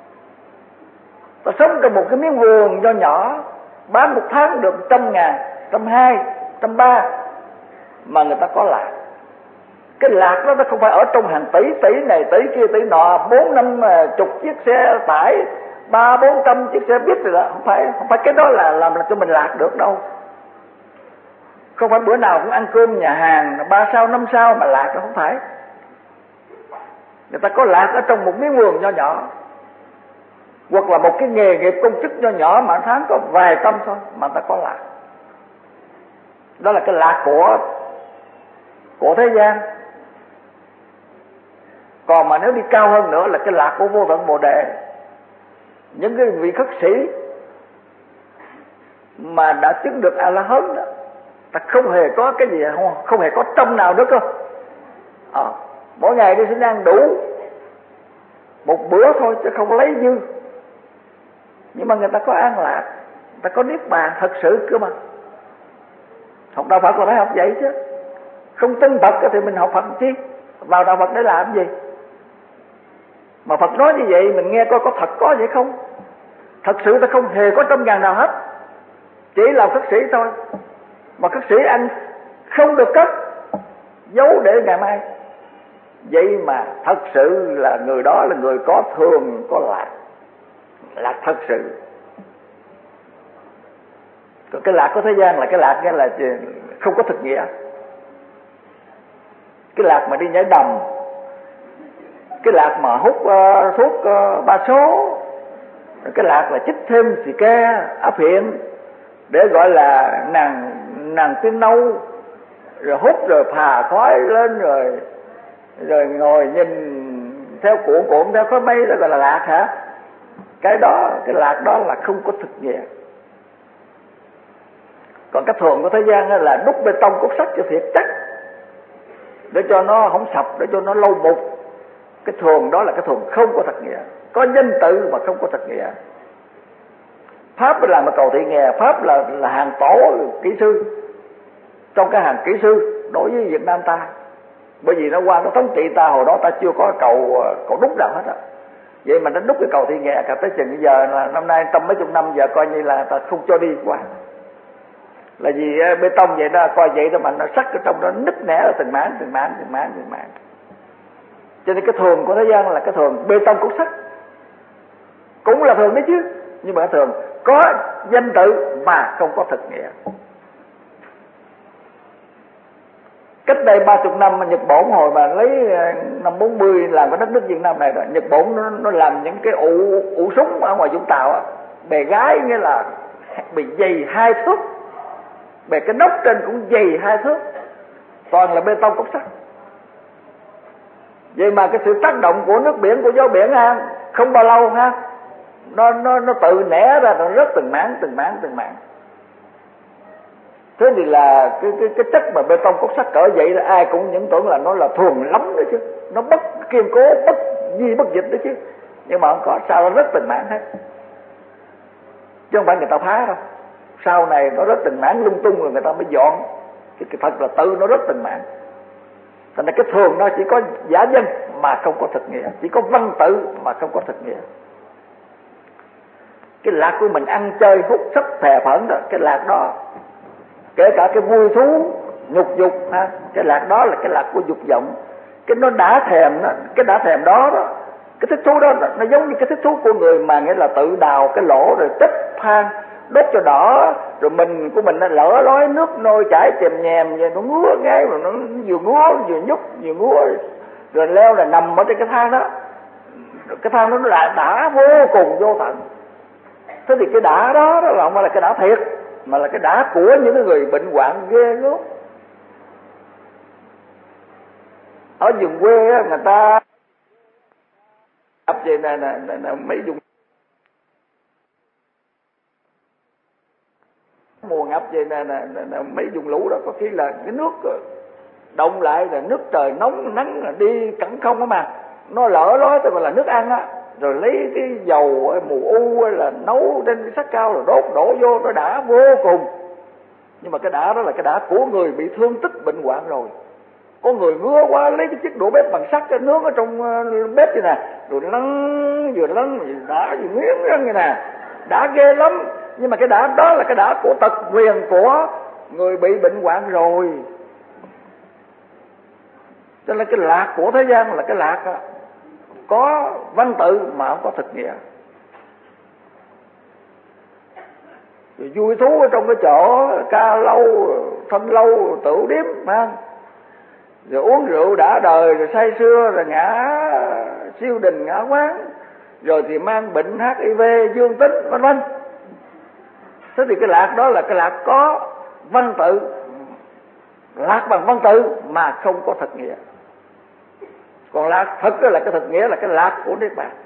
Ta sống trong một cái miếng vườn nho nhỏ, bán một tháng được 100.000, 120, 130, mà người ta có lạc. Cái lạc đó nó không phải ở trong hàng tỷ này tỷ kia tỷ nọ, 4-50 chiếc xe tải, 300-400 chiếc xe buýt rồi đó. Không phải cái đó là làm cho mình lạc được đâu. Không phải bữa nào cũng ăn cơm nhà hàng 3 sao 5 sao mà lạc đâu, không phải. Người ta có lạc ở trong một miếng vườn nho nhỏ, hoặc là một cái nghề nghiệp công chức nho nhỏ mà tháng có vài trăm thôi mà người ta có lạc. Đó là cái lạc của thế gian. Còn mà nếu đi cao hơn nữa là cái lạc của vô thượng Bồ Đề. Những cái vị khất sĩ mà đã chứng được A-la-hán đó, ta không hề có cái gì, không hề có trong nào nữa cơ. Mỗi ngày đi xin ăn đủ một bữa thôi chứ không lấy dư. Nhưng mà người ta có an lạc, người ta có niết bàn thật sự cơ mà. Học đạo Phật là phải học vậy chứ. Không tin Phật thì mình học Phật chi? Vào đạo Phật để làm gì? Mà Phật nói như vậy mình nghe coi có thật có vậy không? Thật sự ta không hề có trong ngàn nào hết, chỉ là khất sĩ thôi. Mà khất sĩ ăn không được cất, giấu để ngày mai. Vậy mà thật sự là người đó là người có thường có lạc thật sự. Còn cái lạc của thế gian là cái lạc nghĩa là không có thực nghĩa. Cái lạc mà đi nhảy đầm, cái lạc mà hút thuốc ba số, cái lạc là chích thêm xì ke áp hiện để gọi là nàng tiên nâu, rồi hút rồi phà khói lên rồi ngồi nhìn theo cuộn theo khói mây, đó gọi là lạc hả? Cái lạc đó là không có thực nghĩa. Còn cái thường của thế gian là đúc bê tông cốt sắt cho thiệt chắc, để cho nó không sập, để cho nó lâu mục. Cái thường đó là cái thường không có thật nghĩa, có danh tự mà không có thật nghĩa. Pháp là một cầu thị nghè, Pháp là hàng tổ kỹ sư trong cái hàng kỹ sư đối với Việt Nam ta. Bởi vì nó qua nó thống trị ta, hồi đó ta chưa có cầu đúc nào hết á. Vậy mà nó đúc cái cầu thị nghè cả tới chừng bây giờ là năm nay trăm mấy chục năm giờ coi như là ta không cho đi qua. Là vì bê tông vậy đó, coi vậy đó mà nó sắt ở trong đó nứt nẻ là từng mảng. Cho nên cái thường của thế gian là cái thường bê tông cốt sắt, cũng là thường đấy chứ, nhưng mà cái thường có danh tự mà không có thực nghĩa. Cách đây 30 năm Nhật Bản hồi mà lấy năm 40 làm cái đất nước Việt Nam này rồi, Nhật Bản nó làm những cái ụ súng ở ngoài Vũng Tàu á, bề gái nghĩa là bị dày 2 thước, bề cái nóc trên cũng dày 2 thước, toàn là bê tông cốt sắt. Vậy mà cái sự tác động của nước biển, của gió biển ha, không bao lâu ha, nó tự nẻ ra, nó rớt từng mảng. Thế thì là cái chất mà bê tông cốt sắt cỡ vậy là ai cũng những tưởng là nó là thường lắm đó chứ, nó bất kiên cố, bất dịch đó chứ. Nhưng mà không có, sao nó rất từng mảng hết, chứ không phải người ta phá đâu. Sau này nó rất từng mảng lung tung rồi người ta mới dọn. Cái thật là tự nó rất từng mảng. Thành ra cái thường nó chỉ có giả danh mà không có thực nghĩa, chỉ có văn tự mà không có thực nghĩa. Cái lạc của mình ăn chơi hút sắc thè phởn đó, cái lạc đó, kể cả cái vui thú nhục dục ha, cái lạc đó là cái lạc của dục vọng. Cái nó đã thèm đó, cái đã thèm đó cái thích thú đó nó giống như cái thích thú của người mà nghĩa là tự đào cái lỗ rồi tích than đốt cho đỏ, rồi mình của mình nó lỡ lói nước nôi chảy chèm nhèm vậy, nó ngứa ngay mà nó vừa ngứa vừa nhúc vừa ngứa, rồi leo là nằm ở trên cái than đó. Cái than đó nó lại đã vô cùng vô tận. Thế thì cái đã đó là không phải là cái đã thiệt, mà là cái đã của những người bệnh hoạn ghê gớm. Ở vùng quê á, người ta ấp vậy nè mấy vùng mùa ngập vậy nè mấy vùng lũ đó, có khi là cái nước động lại là nước trời nóng nắng là đi cẳng không á, mà nó lỡ lói tức là nước ăn á, rồi lấy cái dầu mù u là nấu trên cái sắt cao rồi đổ vô, nó đã vô cùng. Nhưng mà cái đã đó là cái đã của người bị thương tích bệnh hoạn rồi. Có người ngứa quá lấy cái chiếc đũa bếp bằng sắt cái nướng ở trong bếp vậy nè, rồi lăn vừa đã vừa nghiến răng vậy nè, đã ghê lắm. Nhưng mà cái đã đó là cái đã của tật nguyền của người bị bệnh hoạn rồi. Cho nên cái lạc của thế gian là cái lạc đó, có văn tự mà không có thực nghĩa. Rồi vui thú ở trong cái chỗ ca lâu, thanh lâu, tửu điếm ha, rồi uống rượu đã đời, rồi say sưa, rồi ngã siêu đình ngã quán, rồi thì mang bệnh HIV dương tính vân vân. Thế thì cái lạc đó là cái lạc có văn tự, lạc bằng văn tự mà không có thực nghĩa. Còn lạc thực đó là cái thực nghĩa, là cái lạc của Niết Bàn,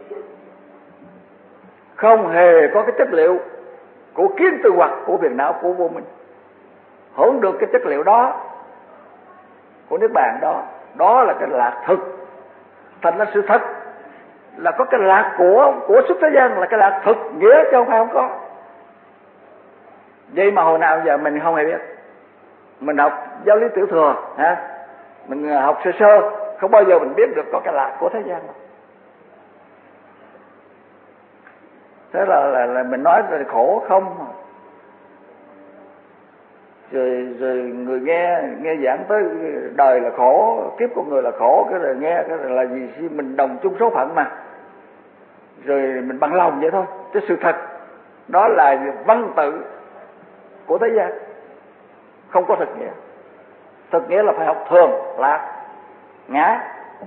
không hề có cái chất liệu của kiến tư hoặc, của phiền não, của vô minh. Hưởng được cái chất liệu đó của Niết Bàn đó, đó là cái lạc thực. Thành ra sự thật là có cái lạc của xuất thế gian là cái lạc thực nghĩa, chứ không phải không có. Vậy mà hồi nào giờ mình không hề biết. Mình học giáo lý tiểu thừa ha, mình học sơ sơ, không bao giờ mình biết được có cái lạc của thế gian đâu. Thế là mình nói là khổ không. Rồi người nghe giảng tới đời là khổ, kiếp con người là khổ, cái rồi nghe cái rồi là gì, mình đồng chung số phận mà, rồi mình bằng lòng vậy thôi. Cái sự thật đó là văn tự của thế gian, không có thực nghĩa. Thực nghĩa là phải học thường, lạc, ngã.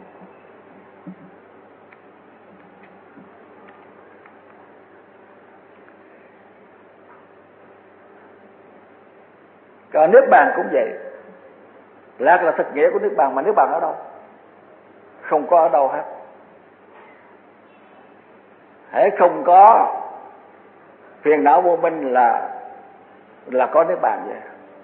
Còn Niết Bàn cũng vậy. Lạc là thực nghĩa của Niết Bàn, mà Niết Bàn ở đâu? Không có ở đâu hết. Hễ không có phiền não vô minh là có niết bàn vậy.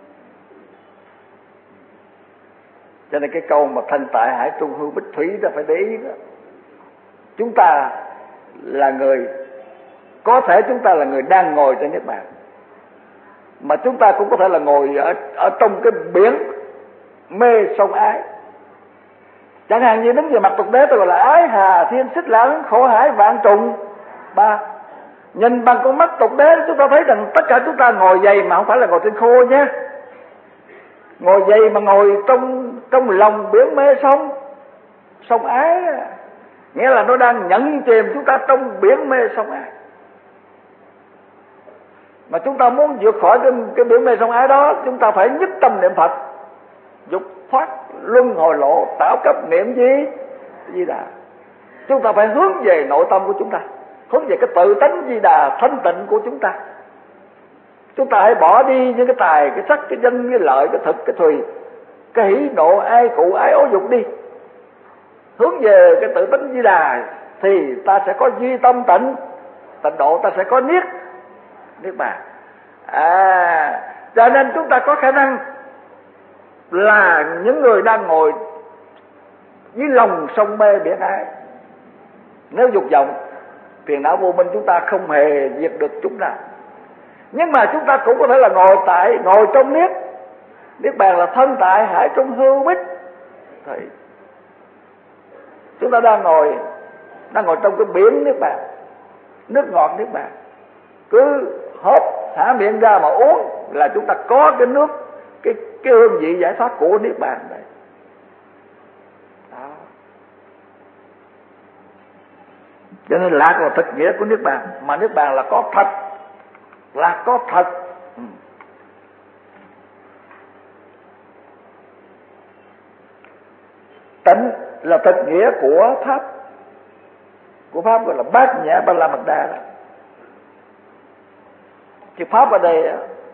Cho nên cái câu mà thanh tại hải trung hư bích thủy ta phải để ý đó. Chúng ta là người, có thể chúng ta là người đang ngồi trên niết bàn, mà chúng ta cũng có thể là ngồi ở trong cái biển mê sông ái. Chẳng hạn như đứng về mặt tục đế tôi gọi là ái hà thiên xích lãng khổ hải vạn trùng ba. Nhìn bằng con mắt tục đế chúng ta thấy rằng tất cả chúng ta ngồi dày mà không phải là ngồi trên khô nhé. Ngồi dày mà ngồi trong lòng biển mê sông ái, nghĩa là nó đang nhận chìm chúng ta trong biển mê sông ái. Mà chúng ta muốn vượt khỏi cái biển mê sông ái đó, chúng ta phải nhất tâm niệm Phật, dục thoát luân hồi lộ, tạo cấp niệm Di Đà. Chúng ta phải hướng về nội tâm của chúng ta, hướng về cái tự tánh Di Đà thanh tịnh của chúng ta. Chúng ta hãy bỏ đi những cái tài, cái sắc, cái danh, cái lợi, cái thực, cái thùy, cái hỷ nộ ai cụ ái ố dục đi. Hướng về cái tự tánh Di Đà thì ta sẽ có duy tâm tịnh độ, ta sẽ có niết bàn. Cho nên chúng ta có khả năng là những người đang ngồi dưới lòng sông mê biển ái. Nếu dục vọng phiền não vô minh chúng ta không hề diệt được chúng ta, nhưng mà chúng ta cũng có thể là ngồi trong niết bàn là thân tại hải trung hư bích. Thì chúng ta đang ngồi trong cái biển niết bàn, nước ngọt niết bàn, cứ hớp há miệng ra mà uống là chúng ta có cái nước, cái hương vị giải thoát của niết bàn này. Đó. Cho nên lạc là thực nghĩa của niết bàn, mà niết bàn là có thật, lạc có thật. Tịnh là thực nghĩa của pháp gọi là bát nhã ba la mật đa đó. Chữ pháp ở đây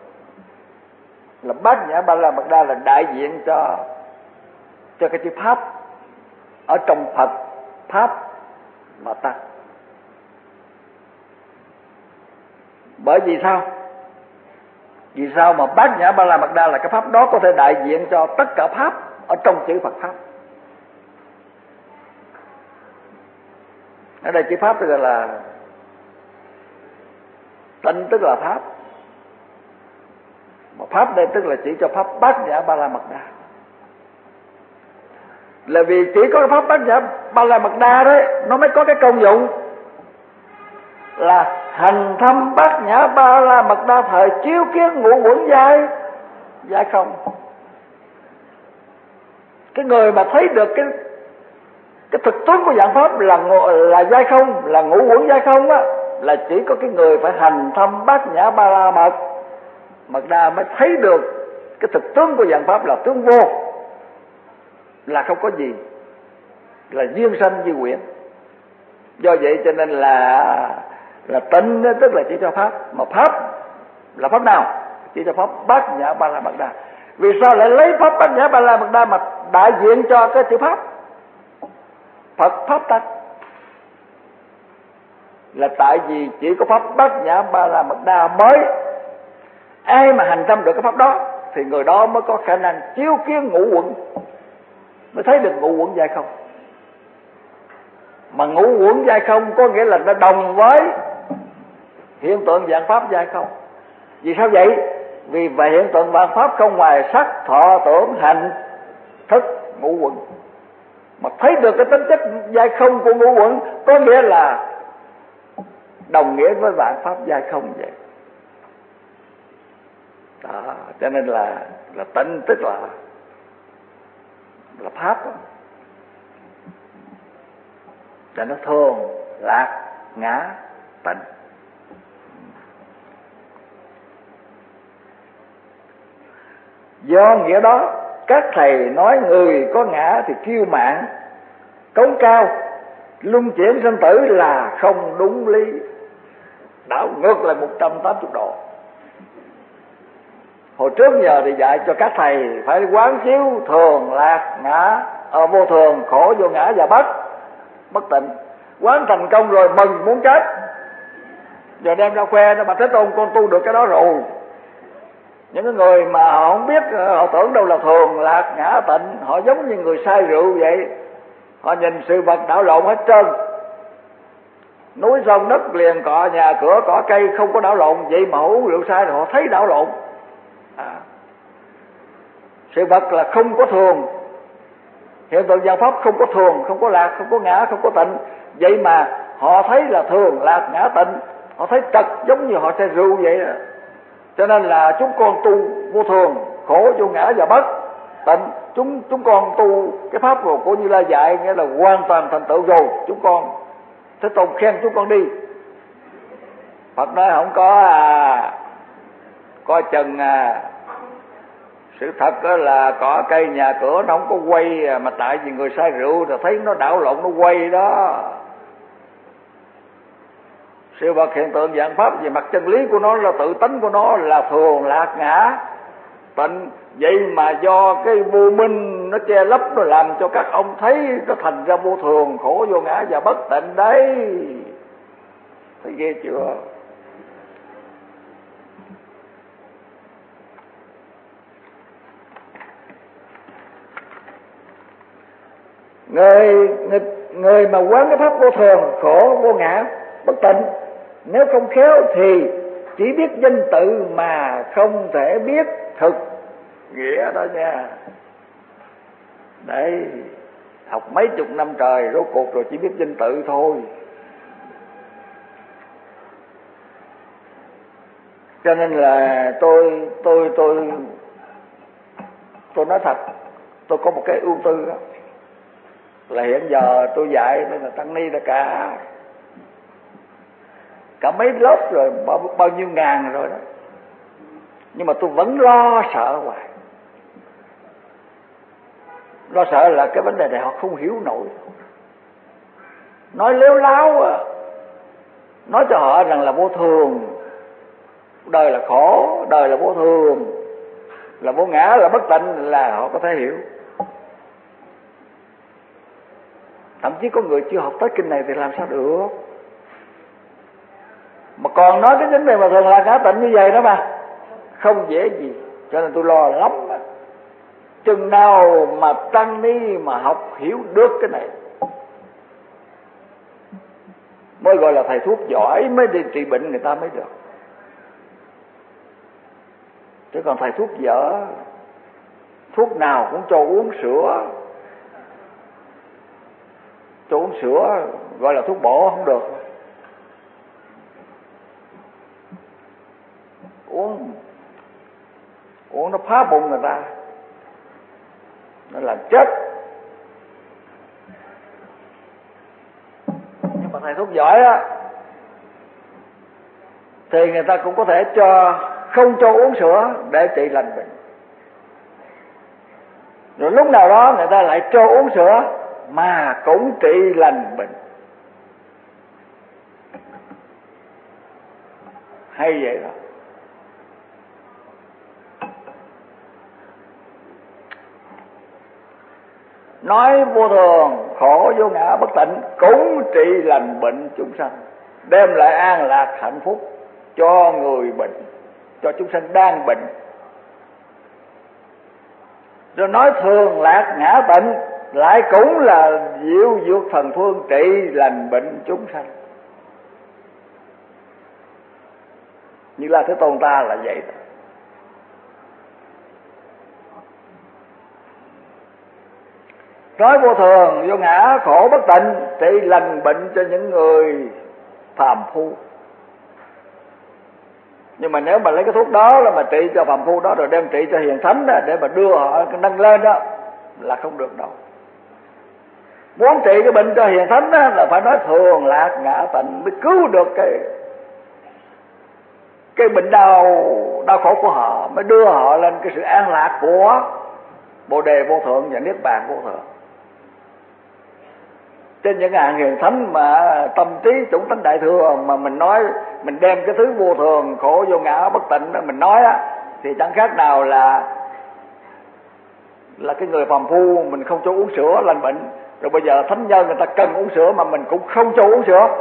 là bát nhã ba la mật đa, là đại diện cho cái chữ pháp ở trong Phật pháp mà ta. Bởi vì sao? Vì sao mà bát nhã ba la mật đa là cái pháp đó có thể đại diện cho tất cả pháp ở trong chữ Phật pháp. Ở đây chữ pháp tức là tịnh, tức là pháp. Mà pháp đây tức là chỉ cho pháp bát nhã ba la mật đa. Là vì chỉ có pháp bát nhã ba la mật đa đấy, nó mới có cái công dụng là hành thâm bát nhã ba la mật đa thời chiếu kiến ngũ uẩn giai không. Cái người mà thấy được cái thực tướng của dạng pháp là giai không, là ngũ uẩn giai không á, là chỉ có cái người phải hành thâm bát nhã ba la mật đa mới thấy được cái thực tướng của dạng pháp là tướng vô, là không có gì, là duyên sanh như quyển. Do vậy cho nên là tịnh tức là chỉ cho pháp, mà pháp là pháp nào? Chỉ cho pháp bát nhã ba la mật đa. Vì sao lại lấy pháp bát nhã ba la mật đa mà đại diện cho cái chữ pháp? Phật pháp tắc là tại vì chỉ có pháp bát nhã ba la mật đa mới, ai mà hành tâm được cái pháp đó thì người đó mới có khả năng chiếu kiến ngũ uẩn, mới thấy được ngũ uẩn giai không. Mà ngũ uẩn giai không có nghĩa là nó đồng với hiện tượng vạn pháp giai không. Vì sao vậy? Vì về hiện tượng vạn pháp không ngoài sắc, thọ, tưởng, hành, thức, ngũ uẩn. Mà thấy được cái tính chất giai không của ngũ uẩn có nghĩa là đồng nghĩa với vạn pháp giai không vậy. Đó, cho nên là tịnh tức là pháp đó. Cho nó thường, lạc, ngã, tịnh. Do nghĩa đó các thầy nói người có ngã thì kiêu mạn, cống cao, luân chuyển sinh tử là không đúng lý, đảo ngược lại 180 độ. Hồi trước giờ thì dạy cho các thầy phải quán chiếu thường, lạc, ngã, vô thường, khổ, vô ngã và bất tịnh. Quán thành công rồi mừng muốn chết, giờ đem ra khoe nó, mà Thế Tôn con tu được cái đó rồi. Những cái người mà họ không biết, họ tưởng đâu là thường lạc ngã tịnh, họ giống như người say rượu vậy. Họ nhìn sự vật đảo lộn hết trơn. Núi sông đất liền cọ, nhà cửa cỏ cây không có đảo lộn, vậy mà họ uống rượu say rồi họ thấy đảo lộn. Sự vật là không có thường, hiện tượng văn pháp không có thường, không có lạc, không có ngã, không có tịnh, vậy mà họ thấy là thường lạc ngã tịnh, họ thấy trật giống như họ say rượu vậy đó. Cho nên là chúng con tu vô thường, khổ vô ngã và bất tịnh. Chúng con tu cái pháp của Như Lai dạy, nghĩa là hoàn toàn thành tựu rồi. Chúng con Thế Tôn khen chúng con đi. Phật nói không có coi chừng sự thật đó là cỏ cây nhà cửa nó không có quay, mà tại vì người say rượu thì thấy nó đảo lộn, nó quay đó. Sự vật hiện tượng dạng pháp về mặt chân lý của nó là tự tánh của nó là thường lạc ngã tịnh, vậy mà do cái vô minh nó che lấp, nó làm cho các ông thấy nó thành ra vô thường, khổ vô ngã và bất tịnh đấy. Thấy ghê chưa? Người mà quán cái pháp vô thường, khổ vô ngã bất tịnh, nếu không khéo thì chỉ biết danh tự mà không thể biết thực nghĩa đó nha. Đấy, học mấy chục năm trời rốt cuộc rồi chỉ biết danh tự thôi. Cho nên là tôi nói thật, tôi có một cái ưu tư đó, là hiện giờ tôi dạy nên là tăng ni đã cả mấy lớp rồi, bao nhiêu ngàn rồi đó, nhưng mà tôi vẫn lo sợ hoài. Lo sợ là cái vấn đề này họ không hiểu nổi, nói lếu láo nói cho họ rằng là vô thường, đời là khổ, đời là vô thường, là vô ngã, là bất tịnh, là họ có thể hiểu. Thậm chí có người chưa học tới kinh này thì làm sao được, mà còn nói cái vấn đề mà thường là ngã tịnh như vậy đó mà không dễ gì. Cho nên tôi lo lắm. Chừng nào mà tăng ni mà học hiểu được cái này mới gọi là thầy thuốc giỏi, mới đi trị bệnh người ta mới được. Chứ còn thầy thuốc dở, thuốc nào cũng cho uống sữa, cho uống sữa gọi là thuốc bổ không được. Uống nó phá bụng người ta, nó làm chết. Nhưng mà thầy thuốc giỏi á thì người ta cũng có thể không cho uống sữa để trị lành bệnh. Rồi lúc nào đó người ta lại cho uống sữa mà cũng trị lành bệnh. Hay vậy đó. Nói vô thường, khổ vô ngã bất tịnh cũng trị lành bệnh chúng sanh, đem lại an lạc hạnh phúc cho người bệnh, cho chúng sanh đang bệnh. Rồi nói thường lạc ngã tịnh lại cũng là diệu dược thần phương trị lành bệnh chúng sanh. Như là Thế Tôn ta là vậy đó. Nói vô thường, vô ngã, khổ bất tịnh trị lành bệnh cho những người phàm phu. Nhưng mà nếu mà lấy cái thuốc đó là mà trị cho phàm phu đó rồi đem trị cho hiền thánh đó, để mà đưa họ nâng lên đó là không được đâu. Muốn trị cái bệnh cho hiền thánh đó là phải nói thường lạc ngã tịnh mới cứu được cái bệnh đau khổ của họ, mới đưa họ lên cái sự an lạc của Bồ đề vô thượng và niết bàn vô thượng. Trên những hạng hiền thánh mà tâm trí chủng tánh đại thừa mà mình nói, mình đem cái thứ vô thường, khổ vô ngã bất tịnh đó mình nói á, thì chẳng khác nào là cái người phàm phu mình không cho uống sữa lành bệnh. Rồi bây giờ thánh nhân người ta cần uống sữa mà mình cũng không cho uống sữa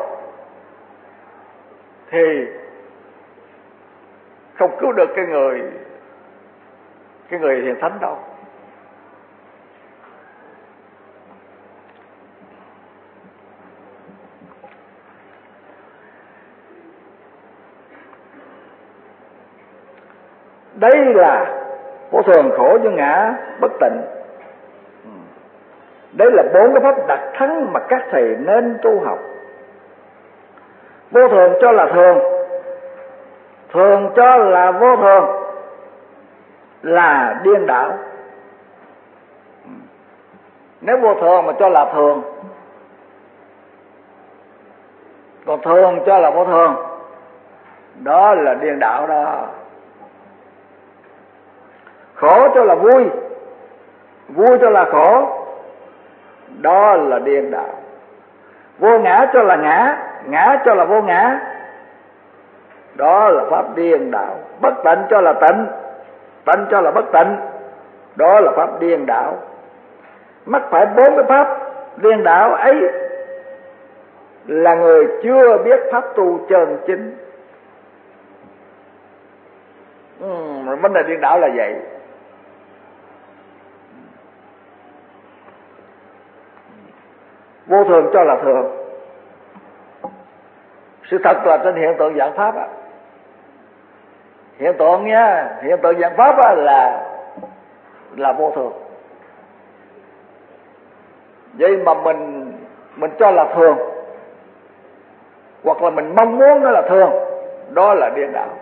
thì không cứu được cái người cái người hiền thánh đâu. Đây là vô thường, khổ, vô ngã, bất tịnh. Đây là 4 cái pháp đặc thắng mà các thầy nên tu học. Vô thường cho là thường, thường cho là vô thường, là điên đảo. Nếu vô thường mà cho là thường, còn thường cho là vô thường, đó là điên đảo đó. Khổ cho là vui, vui cho là khổ, đó là điên đảo. Vô ngã cho là ngã, ngã cho là vô ngã, đó là pháp điên đảo. Bất tịnh cho là tịnh, tịnh cho là bất tịnh, đó là pháp điên đảo. Mắc phải 4 cái pháp điên đảo ấy là người chưa biết pháp tu chân chính. Vấn đề điên đảo là vậy. Vô thường cho là thường. Sự thật là trên hiện tượng dạng pháp á, hiện tượng nhá, hiện tượng dạng pháp á là vô thường. Vậy mà mình cho là thường, hoặc là mình mong muốn nó là thường, đó là điên đảo.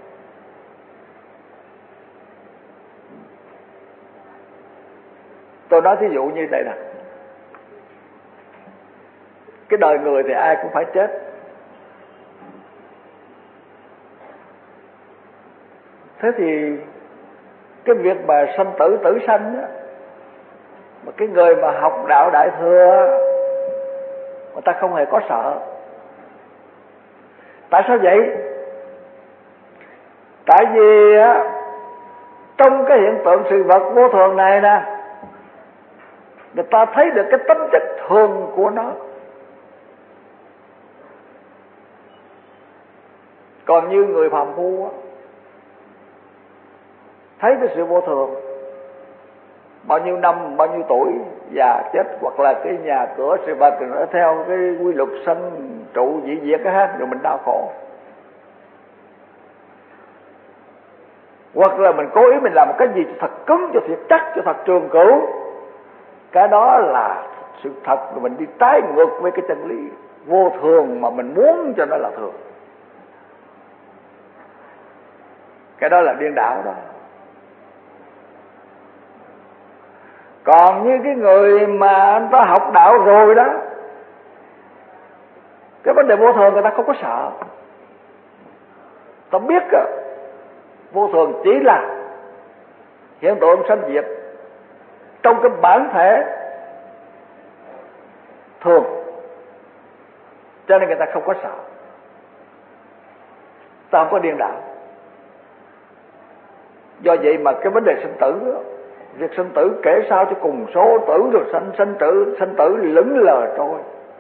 Tôi nói thí dụ như đây nè, cái đời người thì ai cũng phải chết. Thế thì cái việc mà sanh tử tử sanh á, mà cái người mà học đạo Đại Thừa người ta không hề có sợ. Tại sao vậy? Tại vì á, trong cái hiện tượng sự vật vô thường này nè, người ta thấy được cái tính chất thường của nó. Còn như người phàm phu á, thấy cái sự vô thường, bao nhiêu năm, bao nhiêu tuổi già chết, hoặc là cái nhà cửa sự vật nó theo cái quy luật sanh trụ dị diệt cái hết, rồi mình đau khổ. Hoặc là mình cố ý mình làm một cái gì cho thật cứng, cho thiệt chắc, cho thật trường cửu, cái đó là sự thật, rồi mình đi trái ngược với cái chân lý vô thường mà mình muốn cho nó là thường. Cái đó là điên đảo đó. Còn như cái người mà anh ta học đạo rồi đó, cái vấn đề vô thường người ta không có sợ. Ta biết đó, vô thường chỉ là hiện tượng sanh diệt trong cái bản thể thường, cho nên người ta không có sợ. Ta không có điên đảo. Do vậy mà cái vấn đề sinh tử đó, việc sinh tử kể sao cho cùng số tử, rồi sanh tử lững lờ trôi.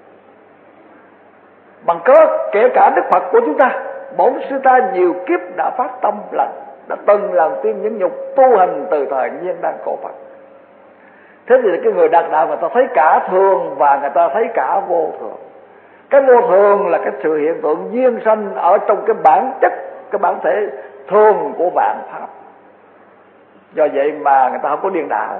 Bằng cớ kể cả Đức Phật của chúng ta, bổn sư ta nhiều kiếp đã phát tâm lành, đã từng làm tiên nhẫn nhục, tu hành từ thời nhiên đăng cổ Phật. Thế thì cái người đạt đạo người ta thấy cả thường và người ta thấy cả vô thường. Cái vô thường là cái sự hiện tượng duyên sanh ở trong cái bản chất, cái bản thể thường của vạn pháp. Do vậy mà người ta không có điên đảo.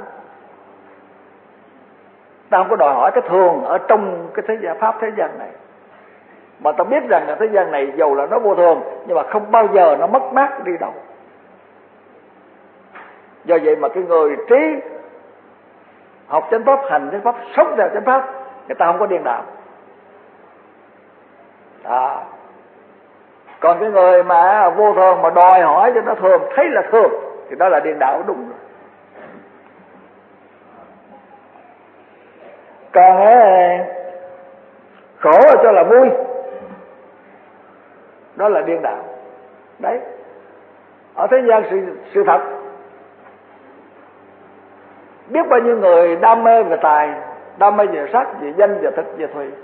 Ta không có đòi hỏi cái thường ở trong cái thế gian pháp thế gian này, mà ta biết rằng là thế gian này dầu là nó vô thường, nhưng mà không bao giờ nó mất mát đi đâu. Do vậy mà cái người trí học chánh pháp, hành chánh pháp, sống theo chánh pháp, người ta không có điên đảo. Còn cái người mà vô thường mà đòi hỏi cho nó thường, thấy là thường, thì đó là điên đảo đúng rồi. Còn khổ cho là vui, đó là điên đảo. Đấy, ở thế gian sự thật, biết bao nhiêu người đam mê về tài, đam mê về sắc, về danh, về thực, về thùy.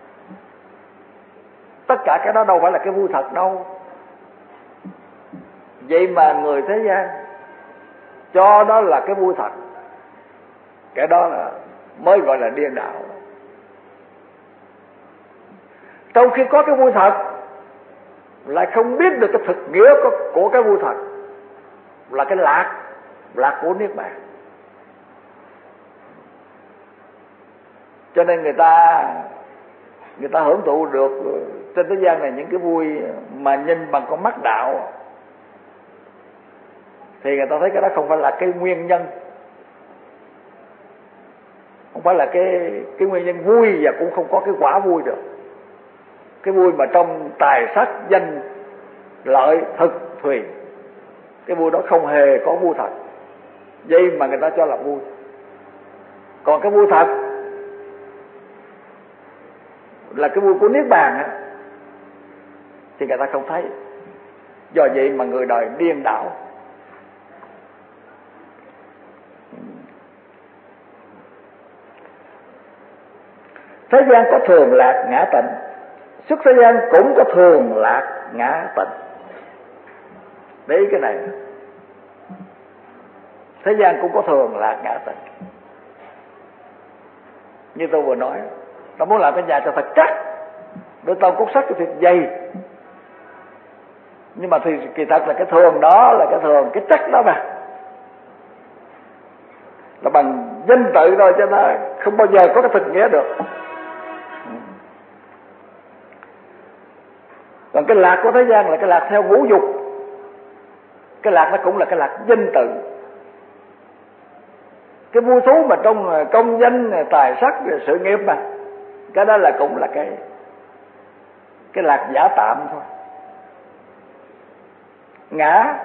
Tất cả cái đó đâu phải là cái vui thật đâu. Vậy mà người thế gian cho đó là cái vui thật, cái đó là mới gọi là điên đảo. Trong khi có cái vui thật lại không biết được cái thực nghĩa của cái vui thật là cái lạc của niết bàn. Cho nên người ta hưởng thụ được trên thế gian này những cái vui mà nhìn bằng con mắt đạo, thì người ta thấy cái đó không phải là cái nguyên nhân, không phải là cái nguyên nhân vui, và cũng không có cái quả vui được. Cái vui mà trong tài sắc danh lợi thực thùy, cái vui đó không hề có vui thật, vậy mà người ta cho là vui. Còn cái vui thật là cái vui của niết bàn á, thì người ta không thấy. Do vậy mà người đời điên đảo. Thế gian có thường lạc ngã tịnh, xuất thế gian cũng có thường lạc ngã tịnh. Để ý cái này, thế gian cũng có thường lạc ngã tịnh. Như tôi vừa nói, tao muốn làm cái nhà cho thật chắc, để tao cốt sắt cho thiệt dày. Nhưng mà thì kỳ thật là cái thường đó là cái thường, cái chắc đó mà là bằng danh tự thôi, cho nó không bao giờ có cái thực nghĩa được. Còn cái lạc của thế gian là cái lạc theo ngũ dục, cái lạc nó cũng là cái lạc danh tự. Cái vui thú mà trong công danh tài sắc sự nghiệp mà, cái đó là cũng là cái lạc giả tạm thôi. Ngã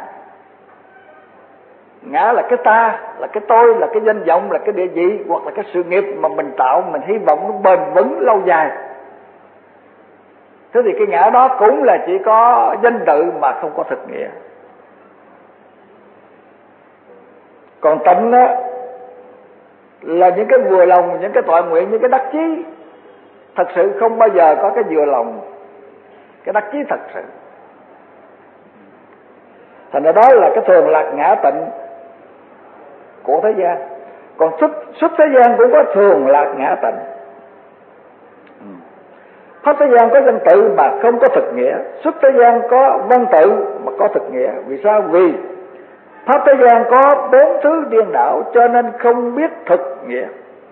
là cái ta, là cái tôi, là cái danh vọng, là cái địa vị, hoặc là cái sự nghiệp mà mình tạo, mình hy vọng nó bền vững lâu dài. Thế thì cái ngã đó cũng là chỉ có danh tự mà không có thực nghĩa. Còn tịnh đó là những cái vừa lòng, những cái toại nguyện, những cái đắc chí. Thật sự không bao giờ có cái vừa lòng, cái đắc chí thật sự. Thành ra đó là cái thường lạc ngã tịnh của thế gian. Còn xuất thế gian cũng có thường lạc ngã tịnh. Pháp thế gian có danh tự mà không có thực nghĩa, xuất thế gian có văn tự mà có thực nghĩa. Vì sao? Vì pháp thế gian có 4 thứ điên đảo, cho nên không biết thực nghĩa.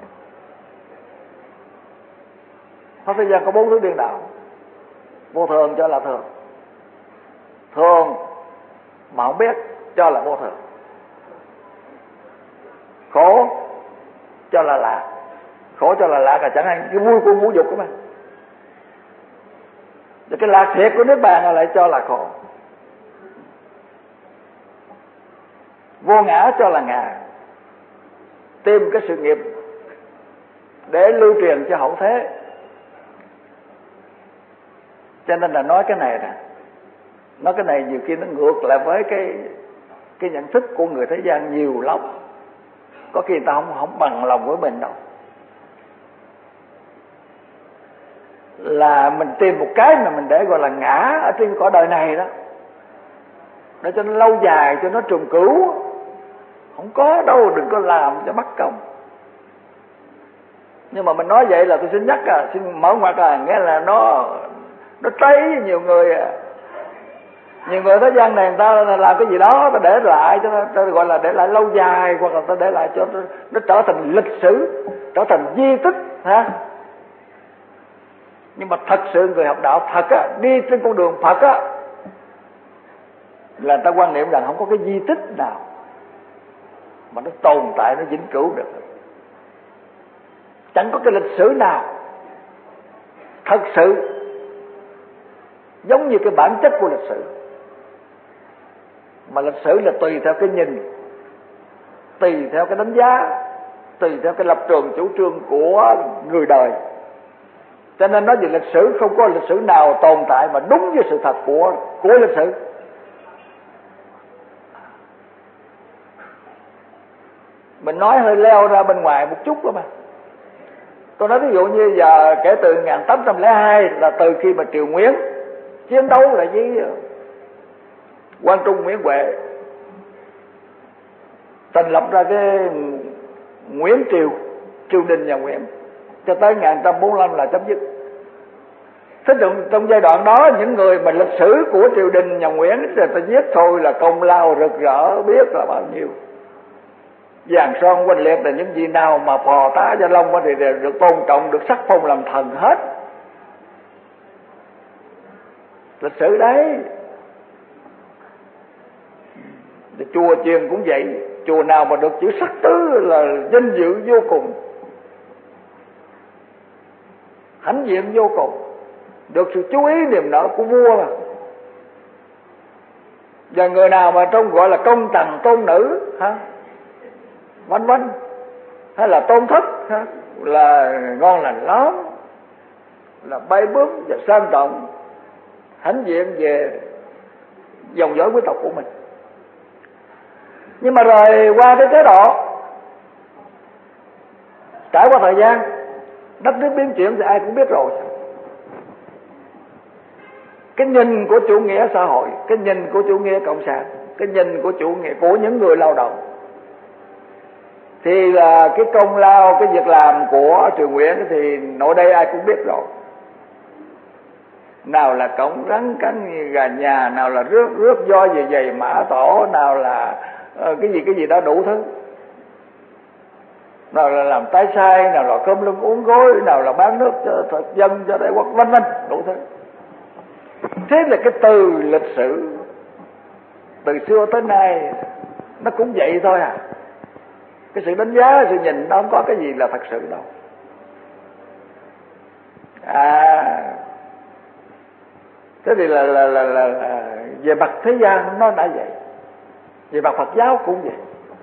Pháp thế gian có 4 thứ điên đảo. Vô thường cho là thường, thường mà không biết cho là vô thường. Khổ cho là lạc, khổ cho là lạc là chẳng hạn cái vui của ngũ dục của mình. Và cái lạc thiệt của niết bàn lại cho là khổ. Vô ngã cho là ngã, tìm cái sự nghiệp để lưu truyền cho hậu thế. Cho nên là nói cái này nè, nói cái này nhiều khi nó ngược lại với cái nhận thức của người thế gian nhiều lắm. Có khi người ta không bằng lòng với mình đâu. Là mình tìm một cái mà mình để gọi là ngã ở trên cõi đời này đó, để cho nó lâu dài, cho nó trường cửu. Không có đâu, đừng có làm cho mất công. Nhưng mà mình nói vậy là tôi xin nhắc xin mở ngoặt nghĩa là nó cháy nhiều người. Nhiều người thế gian này người ta làm cái gì đó, ta để lại cho nó gọi là để lại lâu dài, hoặc là ta để lại cho nó trở thành lịch sử, trở thành di tích ha. Nhưng mà thật sự người học đạo thật á, đi trên con đường Phật á, là người ta quan niệm rằng không có cái di tích nào mà nó tồn tại, nó vĩnh cửu được. Chẳng có cái lịch sử nào thật sự giống như cái bản chất của lịch sử. Mà lịch sử là tùy theo cái nhìn, tùy theo cái đánh giá, tùy theo cái lập trường chủ trương của người đời. Cho nên nói về lịch sử, không có lịch sử nào tồn tại mà đúng với sự thật của lịch sử. Mình nói hơi leo ra bên ngoài một chút đó mà. Tôi nói ví dụ như giờ kể từ 1802 là từ khi mà Triều Nguyễn chiến đấu lại với Quang Trung, Nguyễn Huệ, thành lập ra cái Nguyễn triều đình nhà Nguyễn, cho tới 1145 là chấm dứt. Thế trong giai đoạn đó, những người mà lịch sử của triều đình nhà Nguyễn thì ta viết thôi là công lao rực rỡ biết là bao nhiêu. Vàng son oanh liệt là những gì nào mà phò tá Gia Long thì đều được tôn trọng, được sắc phong làm thần hết. Lịch sử đấy. Chùa chiền cũng vậy, chùa nào mà được chữ sắc tứ là danh dự vô cùng, hãnh diện vô cùng, được sự chú ý niềm nở của vua mà. Và người nào mà trong gọi là công tần tôn nữ vân vân, hay là tôn thất là ngon lành lắm, là bay bướm và sang trọng, hãnh diện về dòng dõi quý tộc của mình. Nhưng mà rồi qua cái chế độ, trải qua thời gian, đất nước biến chuyển thì ai cũng biết rồi. Cái nhìn của chủ nghĩa xã hội, cái nhìn của chủ nghĩa cộng sản, cái nhìn của chủ nghĩa của những người lao động, thì là cái công lao, cái việc làm của Triều Nguyễn thì nội đây ai cũng biết rồi. Nào là cổng rắn cắn như gà nhà, nào là rước do về giày mã tổ, nào là cái gì đó đủ thứ, nào là làm tái sai, nào là cơm lưng uống gối, nào là bán nước cho thực dân, cho đại quốc, vân vân, đủ thứ. Thế là cái từ lịch sử từ xưa tới nay nó cũng vậy thôi à. Cái sự đánh giá, sự nhìn nó không có cái gì là thật sự đâu. Thế thì là về mặt thế gian nó đã vậy, về mặt Phật giáo cũng vậy.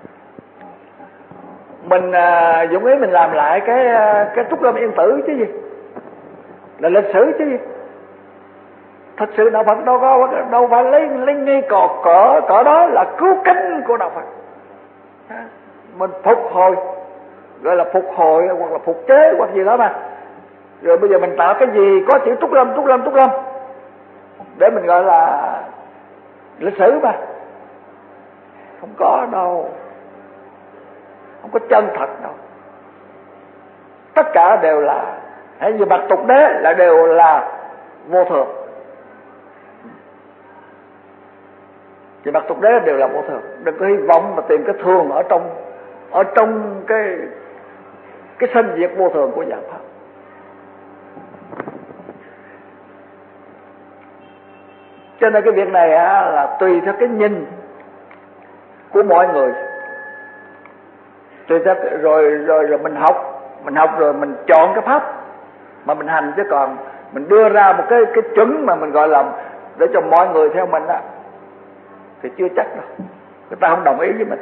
Mình dũng ý mình làm lại cái Trúc Lâm Yên Tử chứ gì, là lịch sử chứ gì. Thật sự đạo Phật đâu phải lấy ngay cỡ đó là cứu cánh của đạo Phật. Mình phục hồi, gọi là phục hồi hoặc là phục chế hoặc gì đó mà. Rồi bây giờ mình tạo cái gì có chữ Trúc Lâm để mình gọi là lịch sử mà. Không có đâu, không có chân thật đâu. Tất cả đều là, hãy vì mặt tục đế là đều là vô thường. Vì mặt tục đế đều là vô thường. Đừng có hy vọng mà tìm cái thường ở trong cái sanh diệt vô thường của dạng pháp. Cho nên cái việc này là tùy theo cái nhìn của mọi người. Tùy theo rồi mình học rồi mình chọn cái pháp mà mình hành, chứ còn mình đưa ra một cái chuẩn mà mình gọi là để cho mọi người theo mình á thì chưa chắc đâu. Người ta không đồng ý với mình.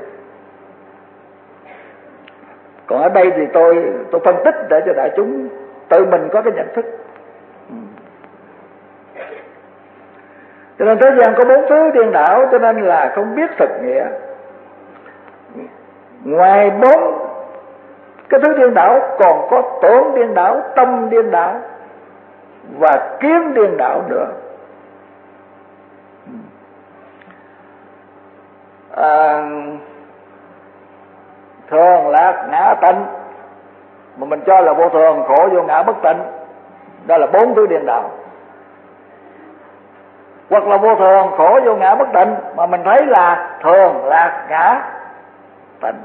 Còn ở đây thì tôi phân tích để cho đại chúng tự mình có cái nhận thức. Cho nên thế gian có 4 thứ điên đảo, cho nên là không biết thực nghĩa. Ngoài 4 cái thứ điên đảo còn có tưởng điên đảo, tâm điên đảo và kiến điên đảo nữa. Thường lạc ngã tịnh mà mình cho là vô thường, khổ vô ngã bất tịnh, đó là 4 thứ điên đảo. Hoặc là vô thường, khổ vô ngã bất tịnh mà mình thấy là thường lạc ngã tịnh,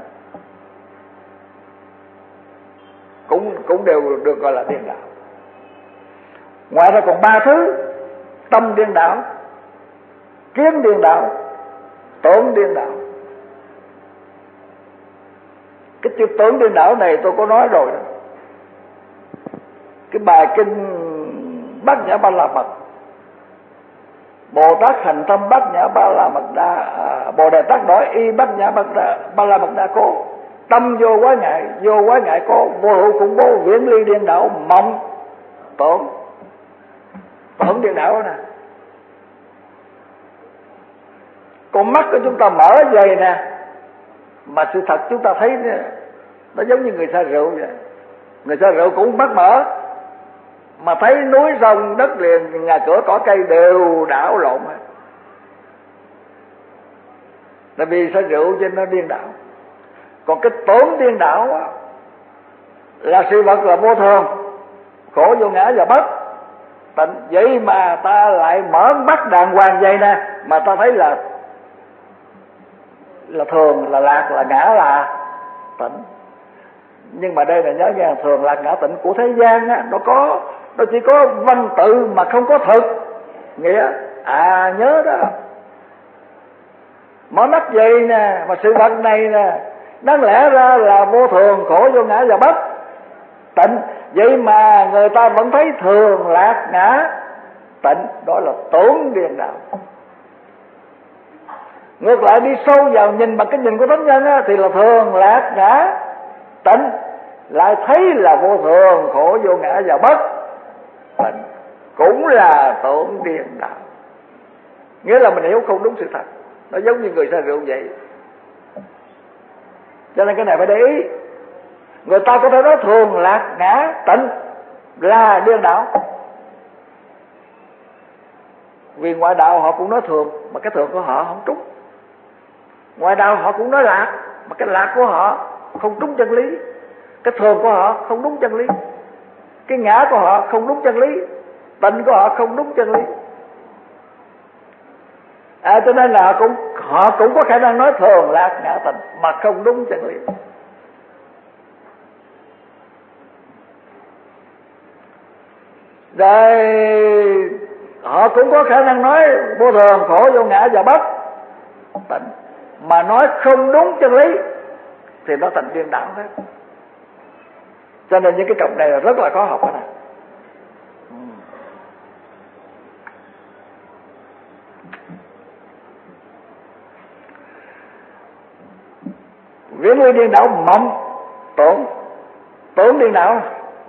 cũng đều được gọi là điên đảo. Ngoài ra còn 3 thứ: tâm điên đảo, kiến điên đảo, tưởng điên đảo. Cái chữ tưởng điên đảo này tôi có nói rồi đó. Cái bài kinh Bát Nhã Ba La Mật, Bồ Tát hành tâm Bát Nhã Ba La Mật Đa, Bồ Đề Tát đổi y Bát Nhã Ba La Mật Đa cố. Tâm vô quá ngại cố, vô hữu khủng bố, viễn ly điên đảo, mộng tưởng điên đảo nè. Con mắt của chúng ta mở dày nè, mà sự thật chúng ta thấy nó giống như người say rượu vậy. Người say rượu cũng mắt mở, mà thấy núi sông đất liền, nhà cửa cỏ cây đều đảo lộn hết. Tại vì say rượu cho nên nó điên đảo. Còn cái tưởng điên đảo là sự vật là vô thường, khổ vô ngã và bất tịnh. Vậy mà ta lại mở mắt đàng hoàng vậy nè, mà ta thấy là thường, là lạc, là ngã, là tịnh. Nhưng mà đây là nhớ nghe, thường lạc ngã tịnh của thế gian á, nó chỉ có văn tự mà không có thực nghĩa. Nhớ đó, mở mắt vậy nè, mà sự vật này nè đáng lẽ ra là vô thường, khổ vô ngã và bất tịnh. Vậy mà người ta vẫn thấy thường lạc ngã tịnh, đó là tưởng điên đảo. Ngược lại đi sâu vào nhìn bằng cái nhìn của thánh nhân á, thì là thường lạc ngã tịnh, lại thấy là vô thường, khổ vô ngã và bất tịnh, cũng là tưởng điên đảo. Nghĩa là mình hiểu không đúng sự thật. Nó giống như người say rượu vậy. Cho nên cái này phải để ý. Người ta có thể nói thường lạc ngã tịnh là điên đảo, vì ngoại đạo họ cũng nói thường, mà cái thường của họ không trúng. Ngoại đạo họ cũng nói lạc, mà cái lạc của họ không trúng chân lý. Cái thường của họ không đúng chân lý. Cái ngã của họ không đúng chân lý. Tịnh của họ không đúng chân lý. Cho nên là họ cũng có khả năng nói thường lạc ngã tịnh mà không đúng chân lý. Rồi họ cũng có khả năng nói vô thường, khổ vô ngã và bất tịnh mà nói không đúng chân lý, thì nó thành điên đảo hết. Cho nên những cái cặp này là rất là khó học đó nè. Viễn ly điên đảo mộng, tưởng điên đảo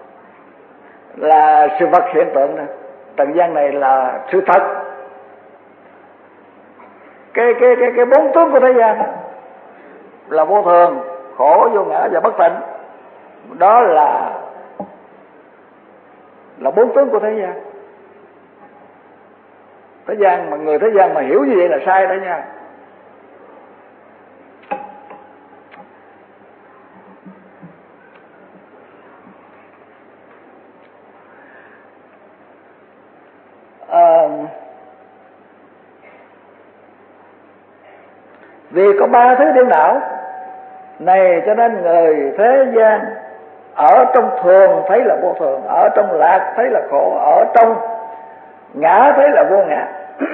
là sự vật hiện tượng này. Trần gian này là sự thật. Cái bốn tướng của thế gian là vô thường, khổ, vô ngã và bất tịnh. Đó là bốn tướng của thế gian. Thế gian mà người thế gian mà hiểu như vậy là sai đó nha. Vì có ba thứ điên đảo này cho nên người thế gian ở trong thường thấy là vô thường, ở trong lạc thấy là khổ, ở trong ngã thấy là vô ngã,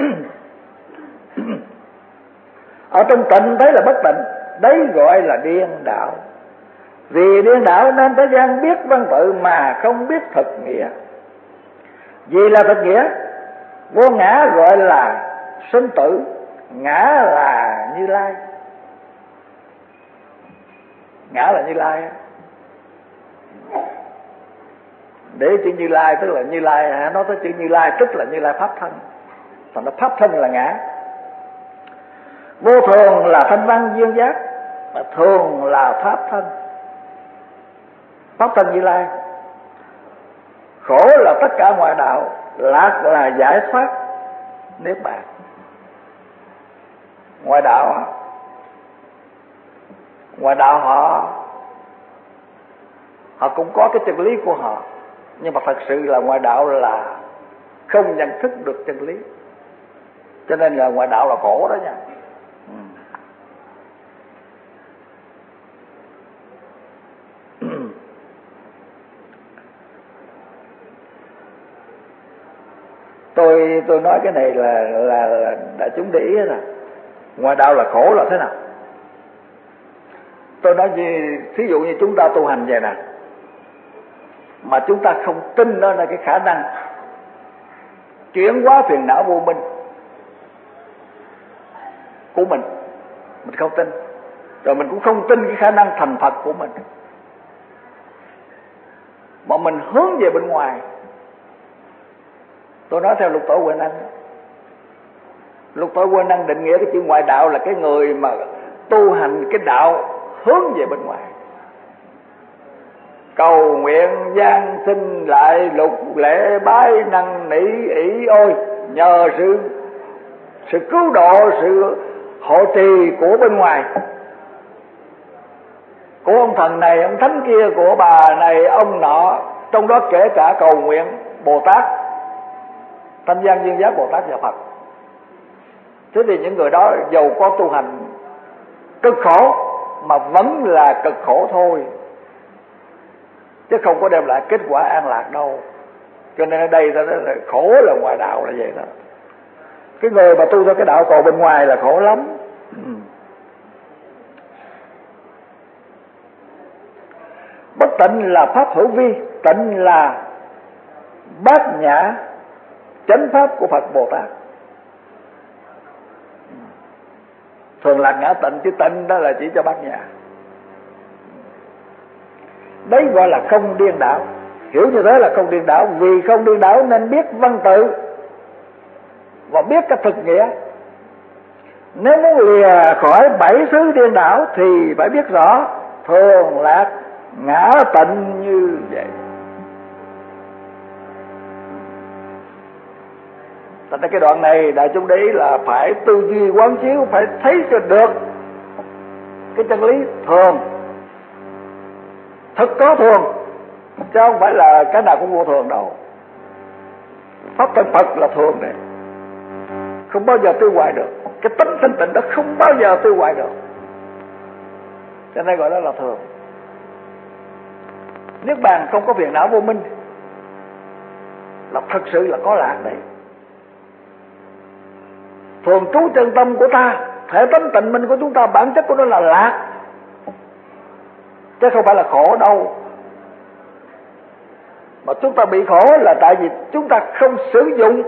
ở trong tịnh thấy là bất tịnh. Đấy gọi là điên đảo. Vì điên đảo nên thế gian biết văn tự mà không biết thực nghĩa. Vì là thực nghĩa, vô ngã gọi là sinh tử, ngã là Như Lai. Ngã là Như Lai. Để chữ Như Lai tức là Như Lai, nói tới chữ Như Lai tức là Như Lai pháp thân. Còn nó pháp thân là ngã. Vô thường là thanh văn duyên giác, và thường là pháp thân. Pháp thân Như Lai. Khổ là tất cả ngoại đạo, lạc là giải thoát niết bàn. Ngoại đạo họ cũng có cái chân lý của họ, nhưng mà thật sự là ngoại đạo là không nhận thức được chân lý, cho nên là ngoại đạo là khổ đó nha. Tôi nói cái này là đại chúng để ý rồi. Ngoại đạo là khổ là thế nào? Tôi nói như thí dụ như chúng ta tu hành vậy nè, mà chúng ta không tin đó là cái khả năng chuyển hóa phiền não vô minh của mình không tin. Rồi mình cũng không tin cái khả năng thành Phật của mình, mà mình hướng về bên ngoài. Tôi nói theo Lục Tổ Huệ Năng. Lục Tổ Huệ Năng định nghĩa cái chữ ngoại đạo là cái người mà tu hành cái đạo hướng về bên ngoài, cầu nguyện gian xin lại lục lễ bái năn nỉ ỷ ôi, nhờ sự cứu độ, sự hộ trì của bên ngoài của ông thần này, ông thánh kia, của bà này, ông nọ, trong đó kể cả cầu nguyện Bồ Tát, Thanh Văn, Duyên Giác Bồ Tát và Phật. Thế thì những người đó dầu có tu hành cực khổ mà vẫn là cực khổ thôi, chứ không có đem lại kết quả an lạc đâu. Cho nên ở đây ta nói là khổ là ngoài đạo là vậy đó. Cái người mà tu theo cái đạo cầu bên ngoài là khổ lắm. Bất tịnh là pháp hữu vi, tịnh là bát nhã chánh pháp của Phật Bồ Tát. Thường lạc ngã tịnh, chứ tịnh đó là chỉ cho bát nhã. Đấy gọi là không điên đảo. Hiểu như thế là không điên đảo. Vì không điên đảo nên biết văn tự và biết cái thực nghĩa. Nếu muốn lìa khỏi 7 xứ điên đảo thì phải biết rõ thường lạc ngã tịnh như vậy. Thành ra cái đoạn này đại chúng để ý là phải tư duy quán chiếu, phải thấy cho được cái chân lý thường, thực có thường, chứ không phải là cái nào cũng vô thường đâu. Pháp thân Phật là thường này, không bao giờ tiêu hoại được. Cái tánh thanh tịnh đó không bao giờ tiêu hoại được, cho nên gọi đó là thường. Niết bàn không có phiền não vô minh là thật sự là có lạc đấy. Thường trú chân tâm của ta, thể tánh tịnh minh của chúng ta, bản chất của nó là lạc, chứ không phải là khổ đâu. Mà chúng ta bị khổ là tại vì chúng ta không sử dụng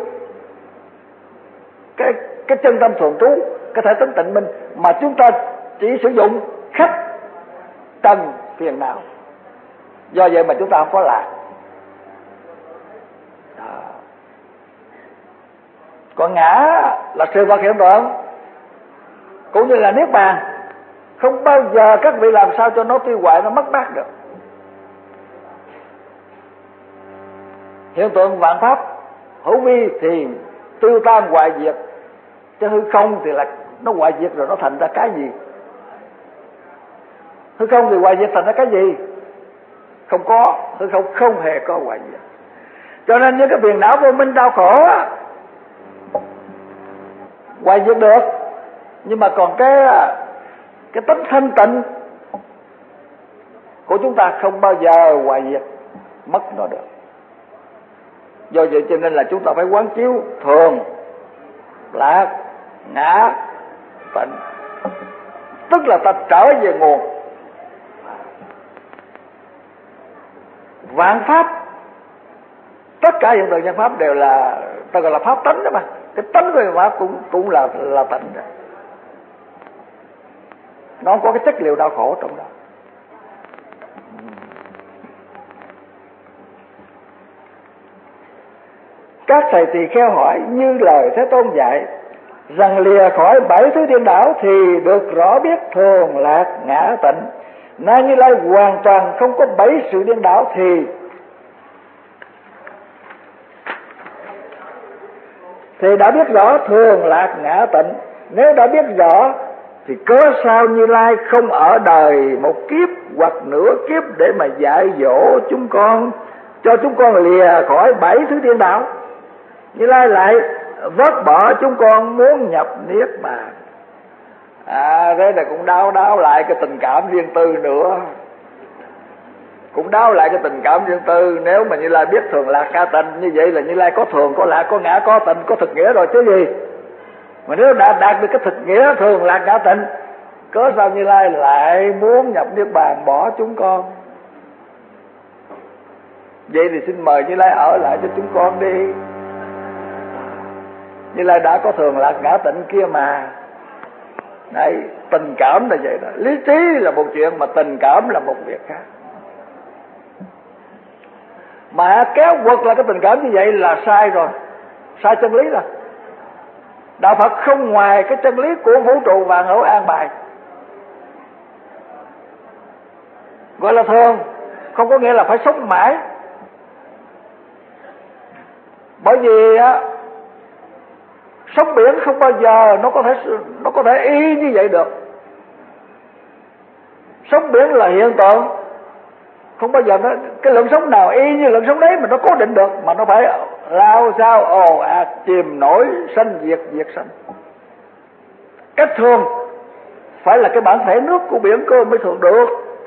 cái chân tâm thường trú, cái thể tánh tịnh minh, mà chúng ta chỉ sử dụng khách trần phiền não. Do vậy mà chúng ta không có lạc. Còn ngã là sự vật hiện tượng, cũng như là niết bàn, không bao giờ các vị làm sao cho nó tiêu hoại, nó mất mát được. Hiện tượng vạn pháp hữu vi thì tiêu tan hoại diệt, chứ hư không thì là nó hoại diệt rồi nó thành ra cái gì? Hư không thì hoại diệt thành ra cái gì? Không có, hư không không hề có hoại diệt. Cho nên những cái phiền não vô minh đau khổ á, hoại diệt được, nhưng mà còn cái tánh thanh tịnh của chúng ta không bao giờ hoại diệt, mất nó được. Do vậy cho nên là chúng ta phải quán chiếu thường, lạc, ngã, tịnh, tức là ta trở về nguồn. Vạn pháp, tất cả hiện tượng nhân pháp đều là ta gọi là pháp tánh đó mà. Cái tánh của pháp cũng là tịnh đó. Nó có cái chất liệu đau khổ trong đó. Các thầy tỳ kheo hỏi như lời Thế Tôn dạy rằng lìa khỏi 7 thứ điên đảo thì được rõ biết thường lạc ngã tịnh. Na Như Lai hoàn toàn không có 7 sự điên đảo thì đã biết rõ thường lạc ngã tịnh. Nếu đã biết rõ thì cớ sao Như Lai không ở đời một kiếp hoặc nửa kiếp để mà dạy dỗ chúng con, cho chúng con lìa khỏi 7 thứ điên đảo. Như Lai lại vớt bỏ chúng con muốn nhập niết bàn. Thế này cũng đáo lại cái tình cảm riêng tư nữa, cũng đáo lại cái tình cảm riêng tư. Nếu mà Như Lai biết thường lạc ngã tịnh, như vậy là Như Lai có thường, có lạc, có ngã, có tịnh, có thực nghĩa rồi chứ gì. Mà nếu đạt được cái thực nghĩa thường lạc ngã tịnh, cớ sao Như Lai lại muốn nhập niết bàn bỏ chúng con? Vậy thì xin mời Như Lai ở lại cho chúng con đi. Như Lai đã có thường lạc ngã tịnh kia mà. Đấy, tình cảm là vậy đó. Lý trí là một chuyện, mà tình cảm là một việc khác. Mà kéo quật là cái tình cảm như vậy là sai rồi, sai chân lý rồi. Đạo Phật không ngoài cái chân lý của vũ trụ vạn hữu an bài. Gọi là thường, không có nghĩa là phải sống mãi. Bởi vì á, sóng biển không bao giờ nó có thể y như vậy được. Sóng biển là hiện tượng, không bao giờ cái lượng sóng nào y như lượng sóng đấy mà nó cố định được, mà nó phải lao sao ồ ạt, chìm nổi, sanh diệt, diệt sanh. Cách thường phải là cái bản thể nước của biển cơ mới thường được.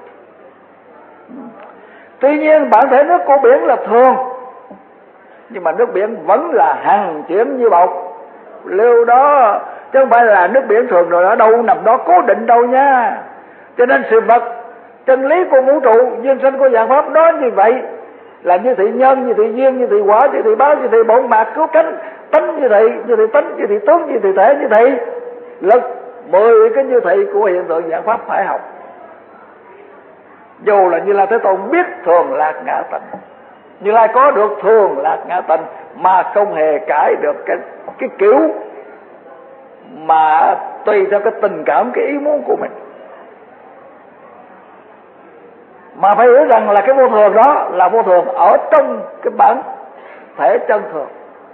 Tuy nhiên bản thể nước của biển là thường, nhưng mà nước biển vẫn là hằng chuyển như bọc lưu đó, chứ không phải là nước biển thường rồi ở đâu nằm đó cố định đâu nha. Cho nên sự vật, chân lý của vũ trụ, duyên sinh của vạn pháp đó như vậy, là như thị nhân, như thị duyên, như thị quả, như thị báo, như thị bổn mạc cứu cánh, tánh như thị, như thị tánh, như thị tướng, như thị thể, như thị lực, 10 cái như thị của hiện tượng vạn pháp phải học. Dù là Như Lai Thế Tôn biết thường lạc ngã tịnh, Như Lai có được thường lạc ngã tịnh mà không hề cãi được cái kiểu mà tùy theo cái tình cảm, cái ý muốn của mình. Mà phải hiểu rằng là cái vô thường đó là vô thường ở trong cái bản thể chân thường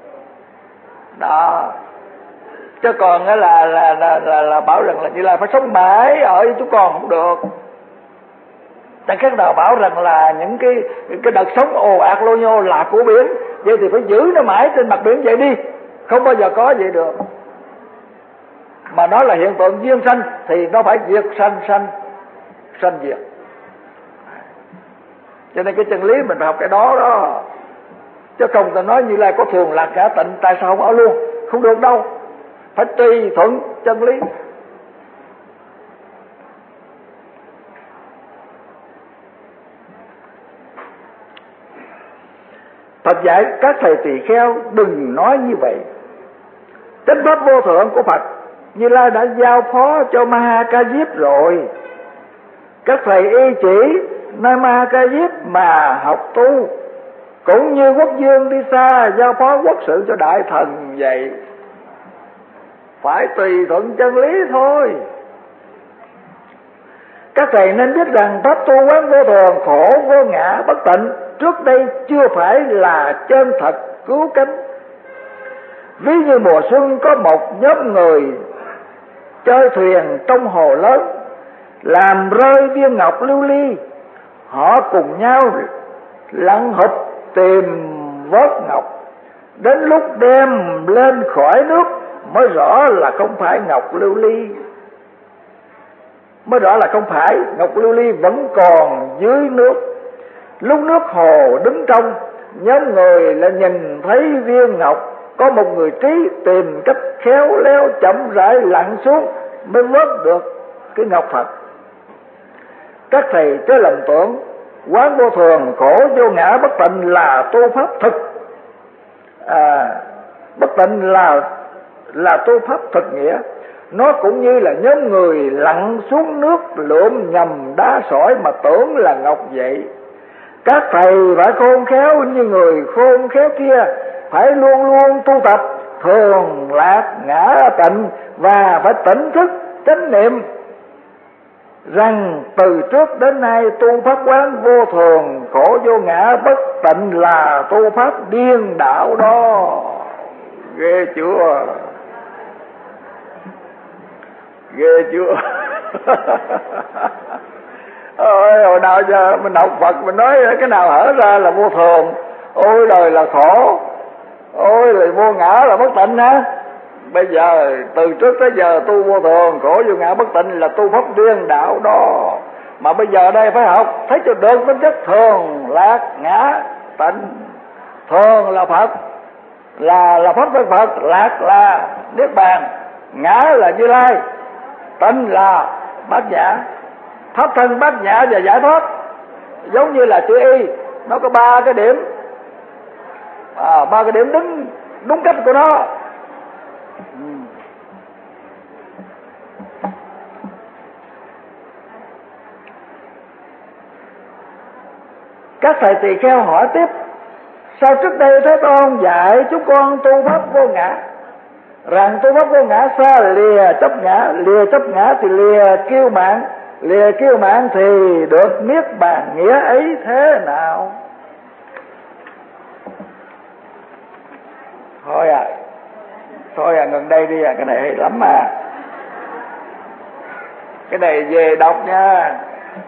đó, chứ còn là bảo rằng là Như Lai phải sống mãi ở với chúng con không được. Chẳng khác nào bảo rằng là những cái đợt sóng ồ ạt lô nhô là của biển, vậy thì phải giữ nó mãi trên mặt biển vậy đi, không bao giờ có vậy được. Mà nó là hiện tượng duyên sanh thì nó phải diệt sanh, sanh diệt. Cho nên cái chân lý mình phải học cái đó đó, chứ không ta nói Như Lai có thường lạc ngã tịnh, tại sao không ở luôn? Không được đâu, phải tùy thuận chân lý. Phật dạy các thầy tỳ kheo đừng nói như vậy. Chánh pháp vô thượng của Phật Như Lai đã giao phó cho Ma Ca Diếp rồi. Các thầy y chỉ nơi Ma Ca Diếp mà học tu, cũng như quốc vương đi xa giao phó quốc sự cho đại thần vậy. Phải tùy thuận chân lý thôi. Các thầy nên biết rằng pháp tu quán vô thường, khổ vô ngã bất tịnh trước đây chưa phải là chân thật cứu cánh. Ví như mùa xuân có một nhóm người chơi thuyền trong hồ lớn, làm rơi viên ngọc lưu ly, họ cùng nhau lặn hụp tìm vớt ngọc. Đến lúc đem lên khỏi nước mới rõ là không phải ngọc lưu ly, mới rõ là không phải, ngọc lưu ly vẫn còn dưới nước. Lúc nước hồ đứng trong, nhóm người lại nhìn thấy viên ngọc, có một người trí tìm cách khéo léo chậm rãi lặn xuống mới vớt được cái ngọc thật. Các thầy chớ lầm tưởng quán vô thường, khổ vô ngã bất tịnh là tu pháp thực. Bất tịnh là tu pháp thực nghĩa. Nó cũng như là nhóm người lặn xuống nước lượm nhầm đá sỏi mà tưởng là ngọc vậy. Các thầy phải khôn khéo như người khôn khéo kia, phải luôn luôn tu tập thường lạc ngã tịnh, và phải tỉnh thức chánh niệm rằng từ trước đến nay tu pháp quán vô thường, khổ vô ngã bất tịnh là tu pháp điên đảo đó. Ghê chưa? Ghê chưa? Ôi, hồi nào giờ mình học Phật mình nói cái nào hở ra là vô thường, ôi đời là khổ, ôi là vô ngã là bất tịnh hả? Bây giờ từ trước tới giờ tu vô thường, khổ vô ngã bất tịnh là tu pháp điên đạo đó. Mà bây giờ đây phải học thấy cho được tính chất thường lạc ngã tịnh. Thường là Phật, là pháp thân Phật, lạc là niết bàn, ngã là Như Lai, tịnh là bát nhã. Pháp thân bát nhã và giải thoát giống như là chữ Y, nó có 3 cái điểm, 3 cái điểm đúng cách của nó. Các thầy tỳ kheo hỏi tiếp: sao trước đây Thế Tôn dạy chúng con tu pháp vô ngã, rằng tu pháp vô ngã xa lìa chấp ngã thì lìa kiêu mạn, lìa kiêu mạn thì được niết bàn, nghĩa ấy thế nào? Thôi ngừng đây đi, cái này hay lắm mà. Cái này về đọc nha.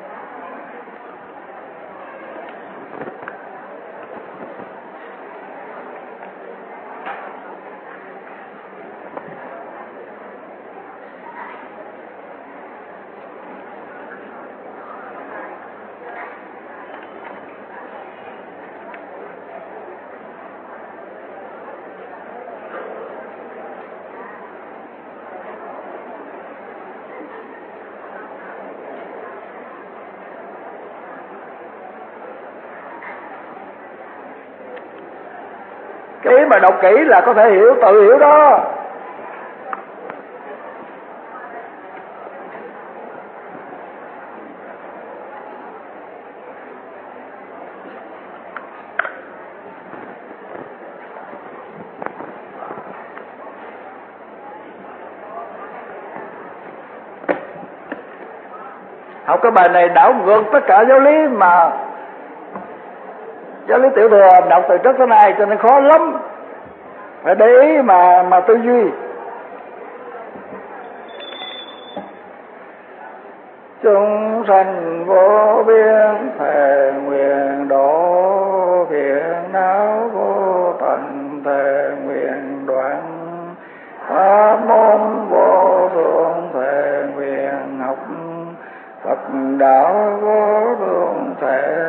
mà đọc kỹ là có thể hiểu, tự hiểu đó. Học cái bài này đảo ngược tất cả giáo lý mà giáo lý tiểu thừa đọc từ trước tới nay, cho nên khó lắm, phải để ý mà tư duy. Chúng sanh vô biên thề nguyện độ, phiền não vô tận thề nguyện đoạn, pháp môn vô thượng thề nguyện học, Phật đạo vô thượng thệ